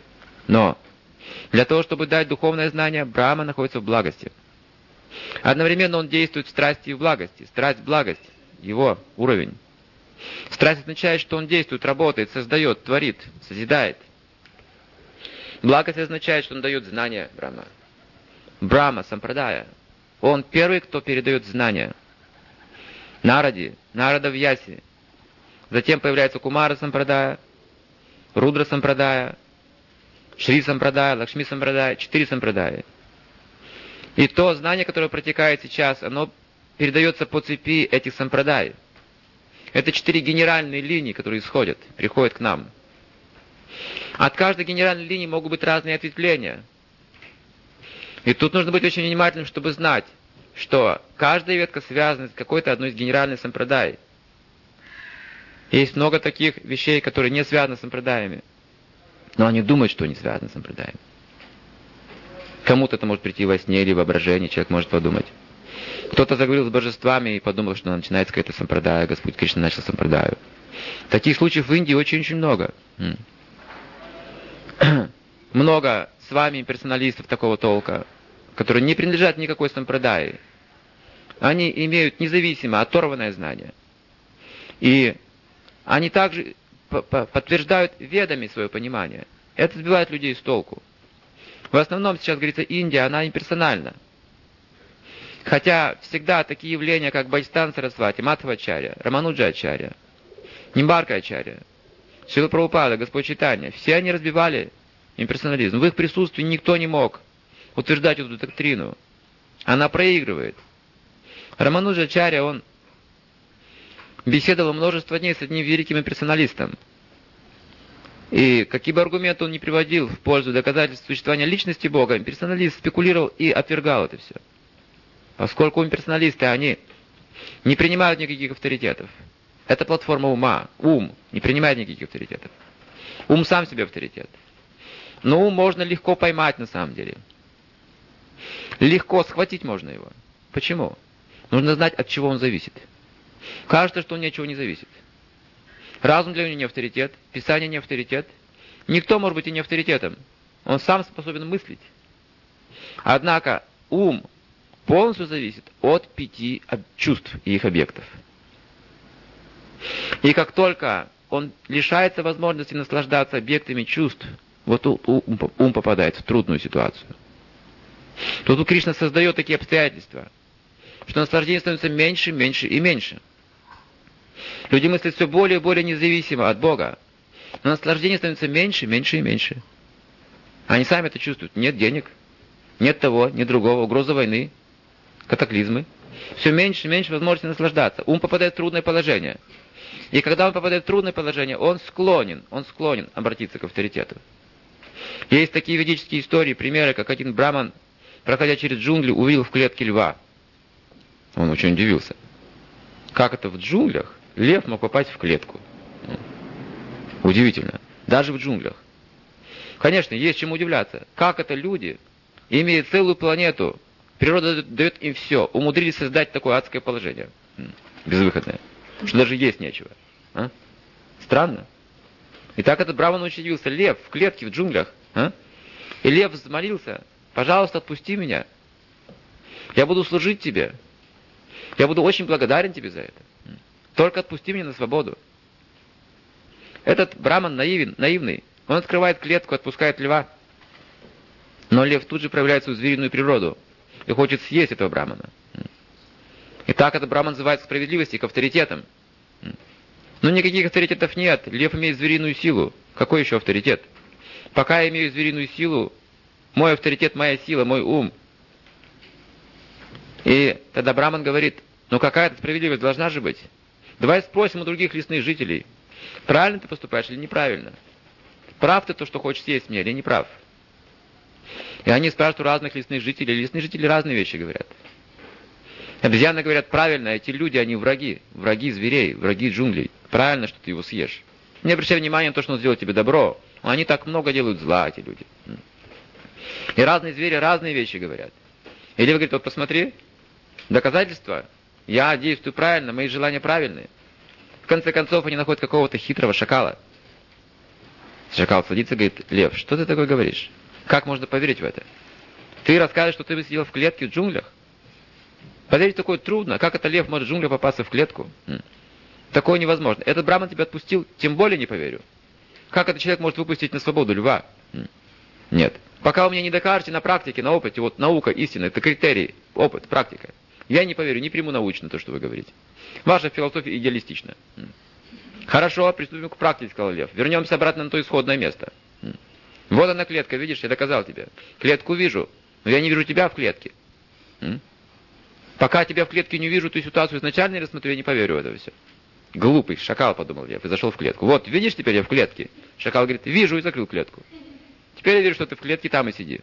Но для того, чтобы дать духовное знание, Брахма находится в благости. Одновременно он действует в страсти и в благости. Страсть — благость, его уровень. Страсть означает, что он действует, работает, создает, творит, созидает. Благость означает, что он дает знания Брахма. Брахма Сампрадая. Он первый, кто передает знания. Нарада в Ясе. Затем появляется Кумара Сампрадая, Рудра Сампрадая, Шри Сампрадая, Лакшми Сампрадая, 4 Сампрадая. И то знание, которое протекает сейчас, оно передается по цепи этих Сампрадай. Это 4 генеральные линии, которые исходят, приходят к нам. От каждой генеральной линии могут быть разные ответвления. И тут нужно быть очень внимательным, чтобы знать, что каждая ветка связана с какой-то одной из генеральных сампрадай. Есть много таких вещей, которые не связаны с сампрадаями, но они думают, что они связаны с сампрадаями. Кому-то это может прийти во сне или воображение, человек может подумать. Кто-то заговорил с божествами и подумал, что начинается какая-то сампрадая, Господь Кришна начал сампрадаю. Таких случаев в Индии очень-очень много. Много с вами персоналистов такого толка, которые не принадлежат никакой сампрадае. Они имеют независимое, оторванное знание. И они также подтверждают ведами свое понимание. Это сбивает людей с толку. В основном сейчас говорится Индия, она имперсональна. Хотя всегда такие явления, как Бхактистан Сарасвати, Мадхвачарья, Рамануджачарья, Нимбаркачарья, Шрила Прабхупада, Господь Чайтанья, все они разбивали имперсонализм. В их присутствии никто не мог утверждать эту доктрину. Она проигрывает. Рамануджачарья, он беседовал множество дней с одним великим имперсоналистом. И какие бы аргументы он ни приводил в пользу доказательств существования личности Бога, имперсоналист спекулировал и отвергал это все. Поскольку имперсоналисты, они не принимают никаких авторитетов. Это платформа ума. Ум не принимает никаких авторитетов. Ум сам себе авторитет. Но ум можно легко поймать на самом деле. Легко схватить можно его. Почему? Нужно знать, от чего он зависит. Кажется, что он ни от чего не зависит. Разум для него не авторитет, Писание не авторитет. Никто может быть и не авторитетом. Он сам способен мыслить. Однако ум полностью зависит от 5 чувств и их объектов. И как только он лишается возможности наслаждаться объектами чувств, вот ум попадает в трудную ситуацию. Тут Кришна создает такие обстоятельства, что наслаждение становится меньше, меньше и меньше. Люди мыслят все более и более независимо от Бога, но наслаждение становится меньше, меньше и меньше. Они сами это чувствуют. Нет денег, нет того, нет другого, угроза войны, катаклизмы. Все меньше и меньше возможности наслаждаться. Ум попадает в трудное положение. И когда он попадает в трудное положение, он склонен обратиться к авторитету. Есть такие ведические истории, примеры, как один браман, проходя через джунгли, увидел в клетке льва. Он очень удивился. Как это в джунглях лев мог попасть в клетку? Удивительно. Даже в джунглях. Конечно, есть чему удивляться. Как это люди, имея целую планету, природа дает им все, умудрились создать такое адское положение. Безвыходное. Что даже есть нечего. А? Странно. И так этот браман очень удивился. Лев в клетке в джунглях. А? И лев взмолился: пожалуйста, отпусти меня. Я буду служить тебе. Я буду очень благодарен тебе за это. Только отпусти меня на свободу. Этот браман наивный. Он открывает клетку, отпускает льва. Но лев тут же проявляет свою звериную природу и хочет съесть этого брамана. И так этот браман называется справедливостью, к авторитетам. Но никаких авторитетов нет. Лев имеет звериную силу. Какой еще авторитет? Пока я имею звериную силу, мой авторитет, моя сила, мой ум. И тогда браман говорит: ну какая-то справедливость должна же быть. Давай спросим у других лесных жителей, правильно ты поступаешь или неправильно? Прав ты то, что хочешь съесть меня, или не прав? И они спрашивают у разных лесных жителей. Лесные жители разные вещи говорят. Обезьяны говорят: правильно, эти люди, они враги зверей, враги джунглей. Правильно, что ты его съешь. Не обращай внимания на то, что он сделал тебе добро. Они так много делают зла, эти люди. И разные звери разные вещи говорят. И лев говорит: вот посмотри, доказательства. Я действую правильно, мои желания правильные. В конце концов, они находят какого-то хитрого шакала. Шакал садится и говорит: лев, что ты такое говоришь? Как можно поверить в это? Ты рассказываешь, что ты бы сидел в клетке в джунглях? Поверить такое трудно. Как это лев может в джунглях попасться в клетку? Такое невозможно. Этот браман тебя отпустил, тем более не поверю. Как этот человек может выпустить на свободу льва? Нет. Пока вы мне не докажете на практике, на опыте, вот наука, истина, это критерий, опыт, практика. Я не поверю, не приму научно то, что вы говорите. Ваша философия идеалистична. Хорошо, приступим к практике, сказал лев. Вернемся обратно на то исходное место. Вот она клетка, видишь, я доказал тебе. Клетку вижу, но я не вижу тебя в клетке. Пока тебя в клетке не вижу, ту ситуацию изначально не рассмотрю, я не поверю в это все. Глупый шакал, подумал лев, и зашел в клетку. Вот, видишь, теперь я в клетке. Шакал говорит: вижу, и закрыл клетку. Теперь я вижу, что ты в клетке, там и сиди.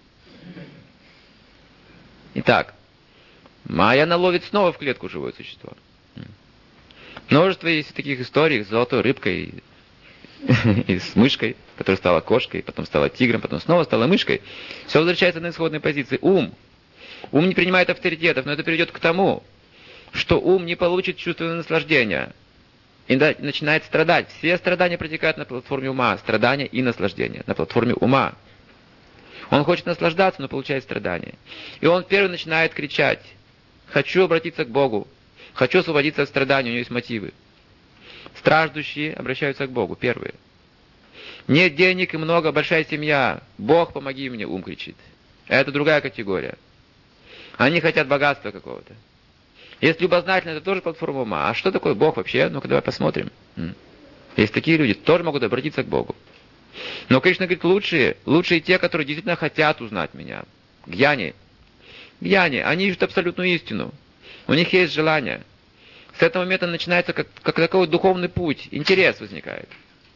Итак, Майя наловит снова в клетку живое существо. Множество есть таких историй с золотой рыбкой и с мышкой, которая стала кошкой, потом стала тигром, потом снова стала мышкой. Все возвращается на исходной позиции. Ум не принимает авторитетов, но это приведет к тому, что ум не получит чувственное наслаждение и начинает страдать. Все страдания протекают на платформе ума. Страдания и наслаждение на платформе ума. Он хочет наслаждаться, но получает страдания. И он первый начинает кричать: хочу обратиться к Богу, хочу освободиться от страданий, у него есть мотивы. Страждущие обращаются к Богу, первые. Нет денег и много, большая семья, Бог, помоги мне, ум кричит. Это другая категория. Они хотят богатства какого-то. Если любознательно, это тоже платформа ума. А что такое Бог вообще? Ну-ка давай посмотрим. Есть такие люди, тоже могут обратиться к Богу. Но Кришна говорит: лучшие те, которые действительно хотят узнать меня. Гьяни, они ищут абсолютную истину. У них есть желание. С этого момента начинается как такой духовный путь, интерес возникает.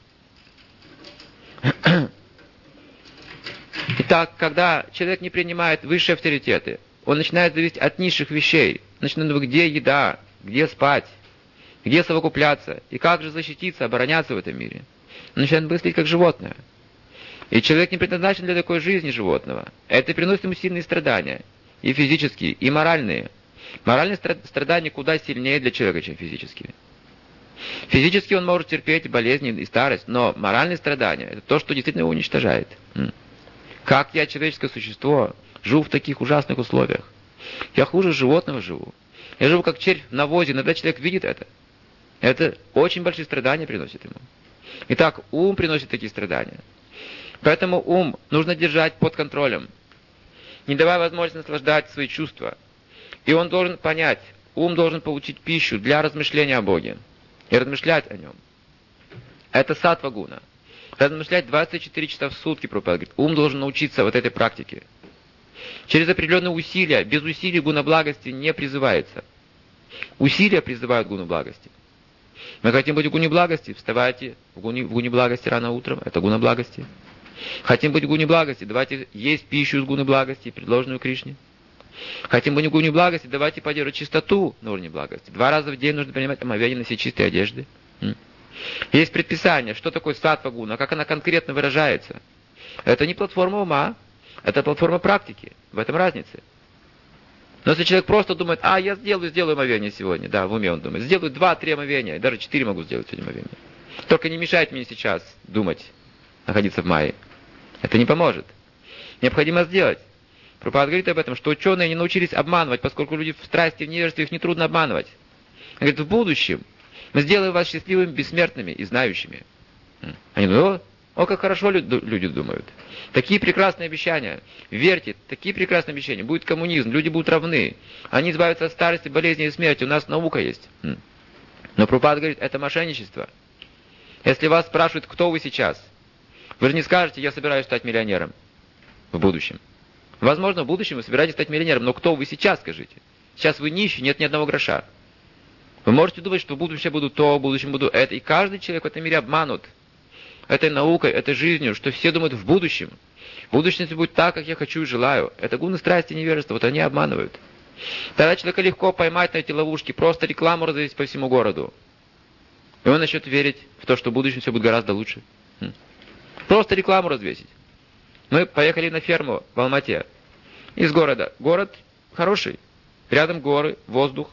Итак, когда человек не принимает высшие авторитеты, он начинает зависеть от низших вещей. Начинает думать, где еда, где спать, где совокупляться, и как же защититься, обороняться в этом мире. Он начинает мыслить как животное. И человек не предназначен для такой жизни животного. Это приносит ему сильные страдания, и физические, и моральные. Моральные страдания куда сильнее для человека, чем физические. Физически он может терпеть болезни и старость, но моральные страдания — это то, что действительно его уничтожает. Как я, человеческое существо, живу в таких ужасных условиях? Я хуже животного живу. Я живу как червь в навозе, иногда человек видит это. Это очень большие страдания приносит ему. Итак, ум приносит такие страдания. Поэтому ум нужно держать под контролем, не давая возможности наслаждать свои чувства. И он должен понять, ум должен получить пищу для размышления о Боге и размышлять о нем. Это саттва-гуна. Размышлять 24 часа в сутки, Прабхупада говорит. Ум должен научиться вот этой практике. Через определенные усилия, без усилий гуна благости не призывается. Усилия призывают гуну благости. Мы хотим быть в гуне благости, вставайте в гуне благости рано утром, это гуна благости. Хотим быть в гуне благости, давайте есть пищу из гуны благости, предложенную Кришне. Хотим быть в гуне благости, давайте поддерживать чистоту на уровне благости. 2 раза в день нужно принимать омовение, носить чистые одежды. Есть предписание, что такое саттва-гуна, как она конкретно выражается. Это не платформа ума, это платформа практики. В этом разница. Но если человек просто думает: я сделаю омовение сегодня, да, в уме он думает, сделаю 2-3 омовения, даже 4 могу сделать сегодня омовения. Только не мешайте мне сейчас думать, находиться в майе. Это не поможет. Необходимо сделать. Прабхупада говорит об этом, что ученые не научились обманывать, поскольку люди в страсти, в невежестве, их нетрудно обманывать. Он говорит: в будущем мы сделаем вас счастливыми, бессмертными и знающими. Они думают: как хорошо люди думают. Такие прекрасные обещания. Верьте, такие прекрасные обещания. Будет коммунизм, люди будут равны. Они избавятся от старости, болезни и смерти. У нас наука есть. Но Прабхупада говорит: это мошенничество. Если вас спрашивают, кто вы сейчас, вы же не скажете: я собираюсь стать миллионером в будущем. Возможно, в будущем вы собираетесь стать миллионером, но кто вы сейчас, скажите? Сейчас вы нищий, нет ни одного гроша. Вы можете думать, что в будущем я буду то, в будущем буду это. И каждый человек в этом мире обманут этой наукой, этой жизнью, что все думают в будущем. В будущем все будет так, как я хочу и желаю. Это гуны страсти и невежества, вот они обманывают. Тогда человека легко поймать на эти ловушки, просто рекламу развесить по всему городу. И он начнет верить в то, что в будущем все будет гораздо лучше. Просто рекламу развесить. Мы поехали на ферму в Алмате из города. Город хороший. Рядом горы, воздух,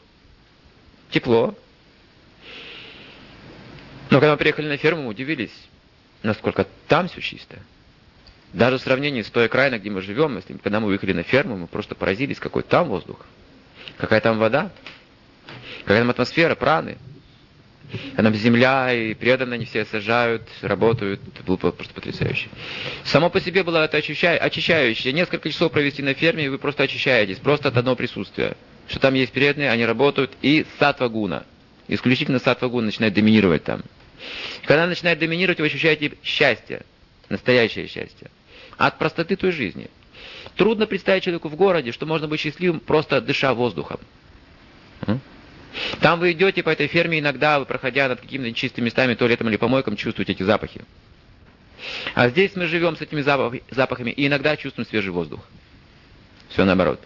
тепло. Но когда мы приехали на ферму, мы удивились. насколько там все чисто. Даже в сравнении с той окраиной, где мы живем, если, когда мы выехали на ферму, мы просто поразились, какой там воздух, какая там вода, какая там атмосфера, праны. А там земля, и преданно они все сажают, работают. Это было просто потрясающе. Само по себе было это очищающее. Несколько часов провести на ферме, и вы просто очищаетесь, просто от одного присутствия. Что там есть преданные, они работают, и саттва-гуна. Исключительно саттва-гуна начинает доминировать там. Когда она начинает доминировать, вы ощущаете счастье, настоящее счастье. От простоты той жизни. Трудно представить человеку в городе, что можно быть счастливым, просто дыша воздухом. Там вы идете по этой ферме, иногда вы, проходя над какими-то чистыми местами, туалетом или помойком, чувствуете эти запахи. А здесь мы живем с этими запахами и иногда чувствуем свежий воздух. Все наоборот.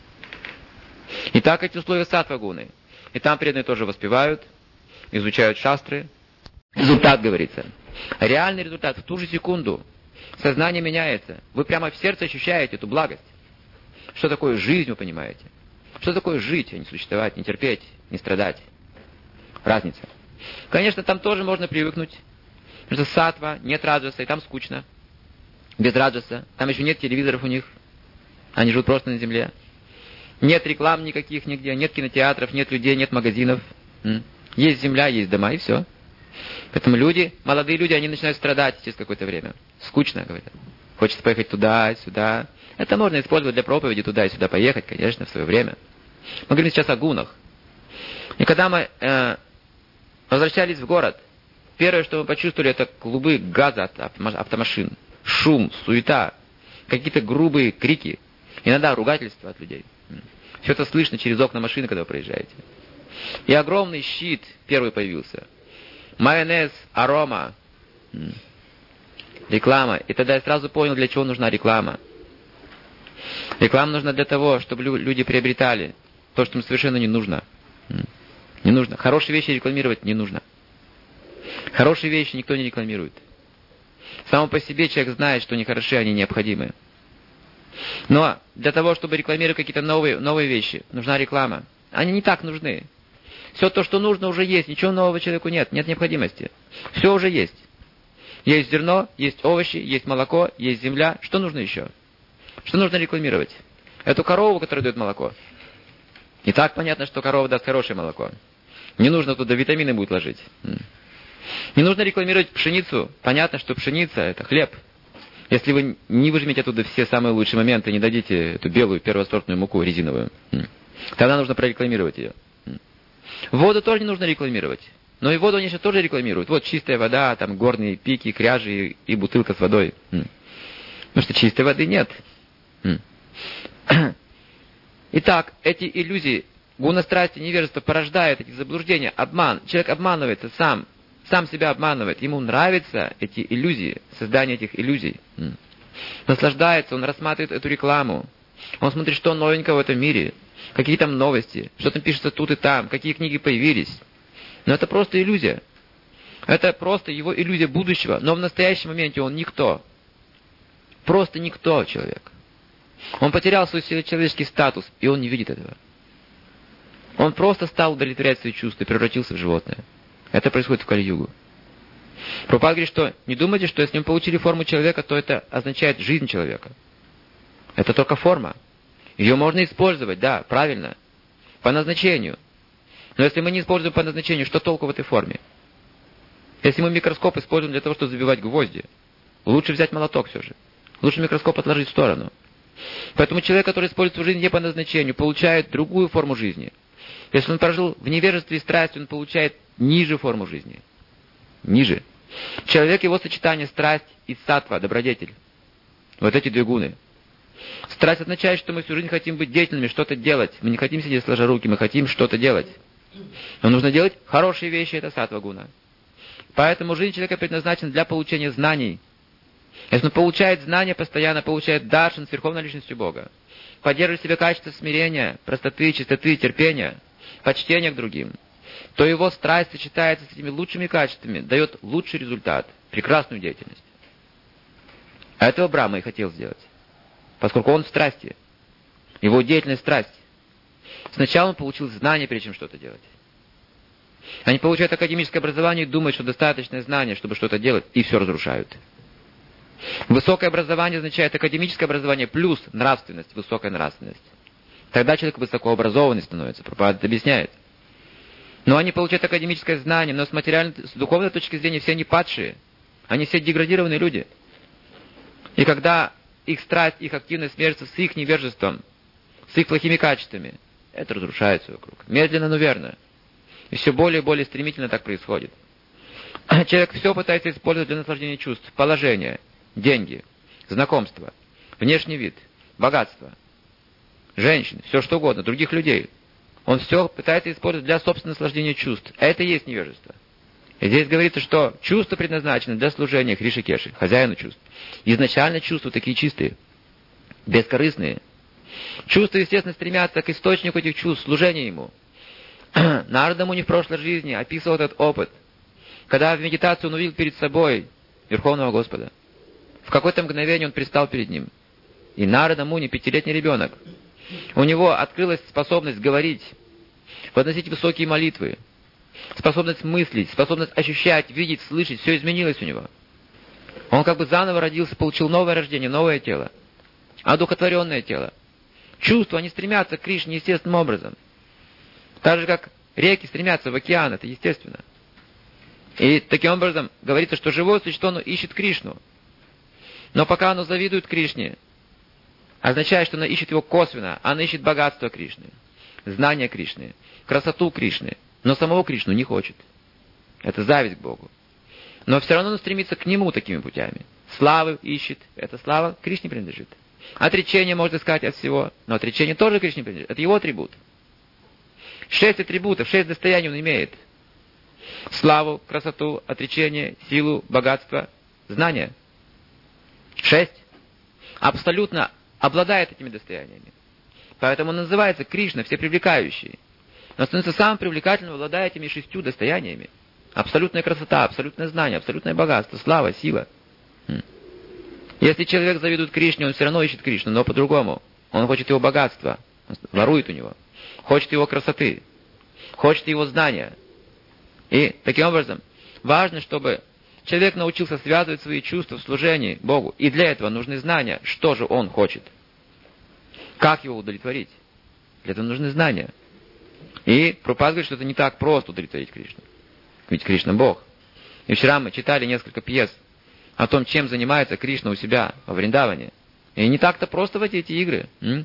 И так эти условия саттва-гуны. И там преданные тоже воспевают, изучают шастры. Результат, говорится. Реальный результат. В ту же секунду сознание меняется. Вы прямо в сердце ощущаете эту благость. Что такое жизнь, вы понимаете. Что такое жить, а не существовать, не терпеть, не страдать? Разница. Конечно, там тоже можно привыкнуть. Потому что саттва, нет раджаса, и там скучно. Без раджаса. Там еще нет телевизоров у них. Они живут просто на земле. Нет реклам никаких нигде, нет кинотеатров, нет людей, нет магазинов. Есть земля, есть дома, и все. Поэтому люди, молодые люди, они начинают страдать через какое-то время. Скучно, говорят. Хочется поехать туда, сюда. Это можно использовать для проповеди, туда и сюда поехать, конечно, в свое время. Мы говорим сейчас о гунах. И когда мы возвращались в город, первое, что мы почувствовали, это клубы газа от автомашин. Шум, суета, какие-то грубые крики. Иногда ругательства от людей. Все это слышно через окна машины, когда вы проезжаете. И огромный щит первый появился. Майонез, арома, реклама. И тогда я сразу понял, для чего нужна реклама. Реклама нужна для того, чтобы люди приобретали то, что им совершенно не нужно. Не нужно. Хорошие вещи рекламировать не нужно. Хорошие вещи никто не рекламирует. Само по себе человек знает, что они хороши, они необходимы. Но для того, чтобы рекламировать какие-то новые вещи, нужна реклама. Они не так нужны. Все то, что нужно, уже есть. Ничего нового человеку нет. Нет необходимости. Все уже есть. Есть зерно, есть овощи, есть молоко, есть земля. Что нужно еще? Что нужно рекламировать? Эту корову, которая дает молоко. И так понятно, что корова даст хорошее молоко. Не нужно туда витамины будет ложить. Не нужно рекламировать пшеницу. Понятно, что пшеница – это хлеб. Если вы не выжмете оттуда все самые лучшие моменты, не дадите эту белую первосортную муку резиновую, тогда нужно прорекламировать ее. Воду тоже не нужно рекламировать. Но и воду они сейчас тоже рекламируют. Вот чистая вода, там горные пики, кряжи и бутылка с водой. Потому что чистой воды нет. Итак, эти иллюзии, гуна страсти, невежество порождает эти заблуждения, обман. Человек обманывается сам себя обманывает. Ему нравятся эти иллюзии, создание этих иллюзий. Наслаждается, он рассматривает эту рекламу. Он смотрит, что новенького в этом мире, какие там новости, что там пишется тут и там, какие книги появились. Но это просто иллюзия. Это просто его иллюзия будущего. Но в настоящем моменте он никто. Просто никто человек. Он потерял свой человеческий статус, и он не видит этого. Он просто стал удовлетворять свои чувства и превратился в животное. Это происходит в Кали-югу. Прабхупада говорит, что не думайте, что если мы получили форму человека, то это означает жизнь человека. Это только форма. Ее можно использовать, да, правильно, по назначению. Но если мы не используем по назначению, что толку в этой форме? Если мы микроскоп используем для того, чтобы забивать гвозди, лучше взять молоток все же. Лучше микроскоп отложить в сторону. Поэтому человек, который использует свою жизнь не по назначению, получает другую форму жизни. Если он прожил в невежестве и страсти, он получает ниже форму жизни. Ниже. Человек, его сочетание страсть и саттва, добродетель. Вот эти две гуны. Страсть означает, что мы всю жизнь хотим быть деятельными, что-то делать. Мы не хотим сидеть сложа руки, мы хотим что-то делать. Но нужно делать хорошие вещи, это саттва гуна. Поэтому жизнь человека предназначена для получения знаний. Если он получает знания, постоянно получает даршан с верховной личностью Бога, поддерживает в себе качество смирения, простоты, чистоты, терпения, почтения к другим, то его страсть сочетается с этими лучшими качествами, дает лучший результат, прекрасную деятельность. А этого Брахма и хотел сделать, поскольку он в страсти, его деятельность страсть. Сначала он получил знания, прежде чем что-то делать. Они получают академическое образование и думают, что достаточное знание, чтобы что-то делать, и все разрушают. Высокое образование означает академическое образование плюс нравственность, высокая нравственность. Тогда человек высокообразованный становится, Прабхупада это объясняет. Но они получают академическое знание, но с духовной точки зрения все они падшие. Они все деградированные люди. И когда их страсть, их активность смешивается с их невежеством, с их плохими качествами, это разрушается вокруг. Медленно, но верно. И все более и более стремительно так происходит. Человек все пытается использовать для наслаждения чувств. Положение, деньги, знакомство, внешний вид, богатство, женщин, все что угодно, других людей. Он все пытается использовать для собственного наслаждения чувств. Это и есть невежество. И здесь говорится, что чувства предназначены для служения Хришикеши, хозяину чувств. Изначально чувства такие чистые, бескорыстные. Чувства, естественно, стремятся к источнику этих чувств, служению ему. Нарада Муни в прошлой жизни описывал этот опыт, когда в медитации он увидел перед собой Верховного Господа. В какое-то мгновение он предстал перед ним. И Нарада Муни, 5-летний ребенок, у него открылась способность говорить, возносить высокие молитвы, способность мыслить, способность ощущать, видеть, слышать, все изменилось у него. Он как бы заново родился, получил новое рождение, новое тело, одухотворенное тело. Чувства, они стремятся к Кришне естественным образом. Так же, как реки стремятся в океан, это естественно. И таким образом говорится, что живое существо, оно ищет Кришну. Но пока оно завидует Кришне, означает, что оно ищет его косвенно, оно ищет богатство Кришны, знание Кришны, красоту Кришны, но самого Кришну не хочет. Это зависть к Богу. Но все равно оно стремится к Нему такими путями. Славы ищет, эта слава Кришне принадлежит. Отречение может искать от всего, но отречение тоже Кришне принадлежит, это его атрибут. 6 атрибутов, 6 достояний он имеет. Славу, красоту, отречение, силу, богатство, знание. 6. Абсолютно обладает этими достояниями. Поэтому он называется Кришна, всепривлекающий. Он становится самым привлекательным, обладая этими 6 достояниями. Абсолютная красота, абсолютное знание, абсолютное богатство, слава, сила. Если человек завидует Кришне, он все равно ищет Кришну, но по-другому. Он хочет его богатства, он ворует у него. Хочет его красоты, хочет его знания. И таким образом важно, чтобы человек научился связывать свои чувства в служении Богу. И для этого нужны знания, что же он хочет. Как его удовлетворить. Для этого нужны знания. И Прабхупада говорит, что это не так просто удовлетворить Кришну. Ведь Кришна Бог. И вчера мы читали несколько пьес о том, чем занимается Кришна у себя во Вриндаване. И не так-то просто войти эти игры.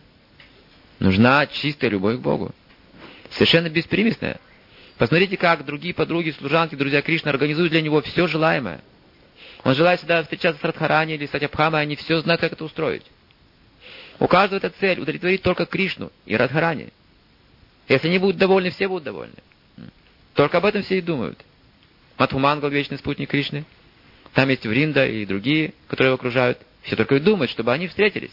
Нужна чистая любовь к Богу. Совершенно беспримесная. Посмотрите, как другие подруги, служанки, друзья Кришны организуют для него все желаемое. Он желает всегда встречаться с Радхарани или с Сатябхамой, они все знают, как это устроить. У каждого эта цель удовлетворить только Кришну и Радхарани. Если они будут довольны, все будут довольны. Только об этом все и думают. Мадхумангал, вечный спутник Кришны. Там есть Вринда и другие, которые его окружают. Все только и думают, чтобы они встретились.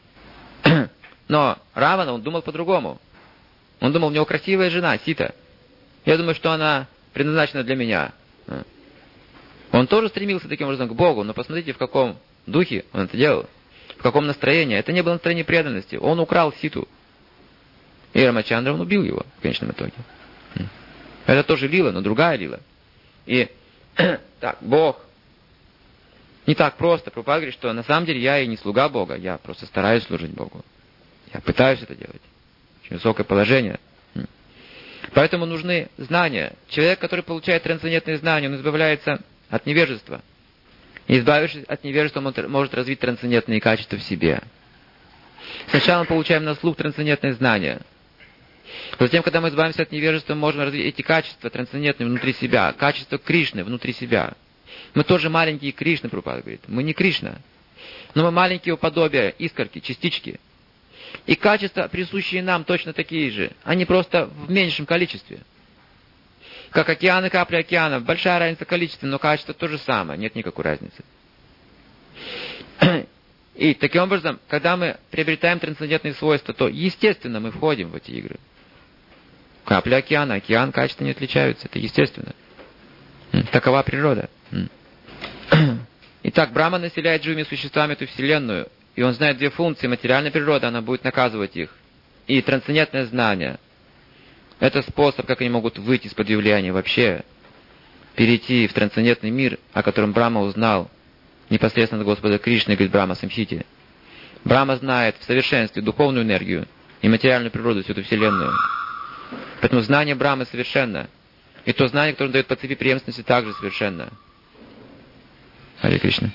Но Равана, он думал по-другому. Он думал, у него красивая жена, Сита. Я думаю, что она предназначена для меня. Он тоже стремился таким образом к Богу, но посмотрите, в каком духе он это делал. В каком настроении. Это не было настроение преданности. Он украл Ситу. И Рамачандра, он убил его в конечном итоге. Это тоже лила, но другая лила. И так, Бог не так просто. Прабхупада говорит, что на самом деле я и не слуга Бога, я просто стараюсь служить Богу. Я пытаюсь это делать. Очень высокое положение. Поэтому нужны знания. Человек, который получает трансцендентные знания, он избавляется от невежества. И избавившись от невежества, он может развить трансцендентные качества в себе. Сначала мы получаем на слух трансцендентные знания. Затем, когда мы избавимся от невежества, мы можем развить эти качества трансцендентные внутри себя, качества Кришны внутри себя. Мы тоже маленькие Кришны, Прабхупада говорит. Мы не Кришна. Но мы маленькие подобия, искорки, частички. И качества, присущие нам, точно такие же. Они просто в меньшем количестве. Как океан и капли океана. Большая разница в количестве, но качество то же самое. Нет никакой разницы. И таким образом, когда мы приобретаем трансцендентные свойства, то, естественно, мы входим в эти игры. Капли океана, океан, качества не отличаются. Это естественно. Такова природа. Итак, Брахма населяет живыми существами эту вселенную. И он знает 2 функции. Материальная природа, она будет наказывать их. И трансцендентное знание. Это способ, как они могут выйти из-под влияния вообще, перейти в трансцендентный мир, о котором Брахма узнал непосредственно от Господа Кришны, говорит Брахма Самхите. Брахма знает в совершенстве духовную энергию и материальную природу, всю эту Вселенную. Поэтому знание Брахмы совершенно. И то знание, которое он дает по цепи преемственности, также совершенно. Харе Кришна.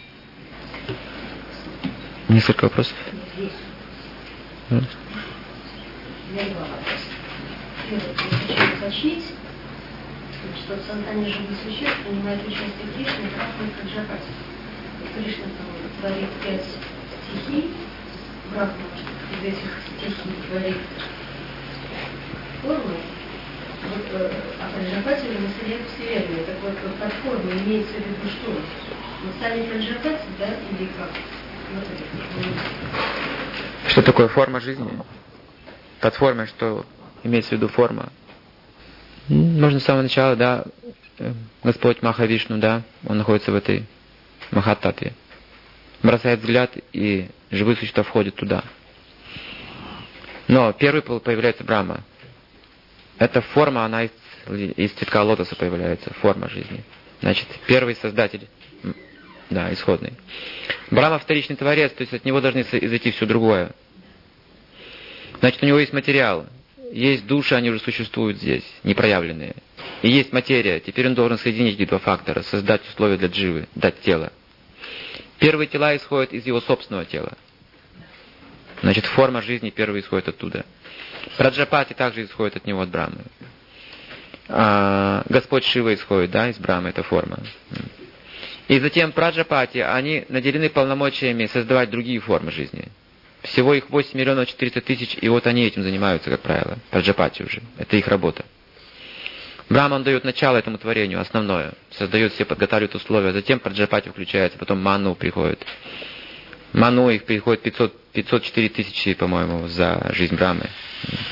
Несколько вопросов. Я два вопроса. Первый, я хочу уточнить, что в создании живых существ принимает участие Кришна и Брахма и Праджапати. Кришна творит 5 стихий, Брахма из этих стихий творит формы, а Праджапати населяет Вселенную. Так вот, под формой имеется в виду что? Вот сами Праджапати, да, или как? Что такое форма жизни? Под формой, что имеется в виду форма? Можно с самого начала, да, Господь Махавишну, да, он находится в этой Махататве. Бросает взгляд, и живые существа входят туда. Но первый появляется Брахма. Эта форма, она из цветка лотоса появляется, форма жизни. Значит, первый создатель, да, исходный. Брахма вторичный творец, то есть от него должны изойти все другое. Значит, у него есть материал, есть души, они уже существуют здесь, непроявленные. И есть материя, теперь он должен соединить эти два фактора, создать условия для дживы, дать тело. Первые тела исходят из его собственного тела. Значит, форма жизни первая исходит оттуда. Праджапати также исходит от него, от Брахмы. Господь Шива исходит, да, из Брахмы, это форма. И затем Праджапати, они наделены полномочиями создавать другие формы жизни. Всего их 8 миллионов 400 тысяч, и вот они этим занимаются, как правило. Праджапати уже. Это их работа. Брахма, он дает начало этому творению, основное. Создает все, подготавливает условия. Затем Праджапати включается, потом Ману приходит. Ману их приходит 504 тысячи, по-моему, за жизнь Брахмы.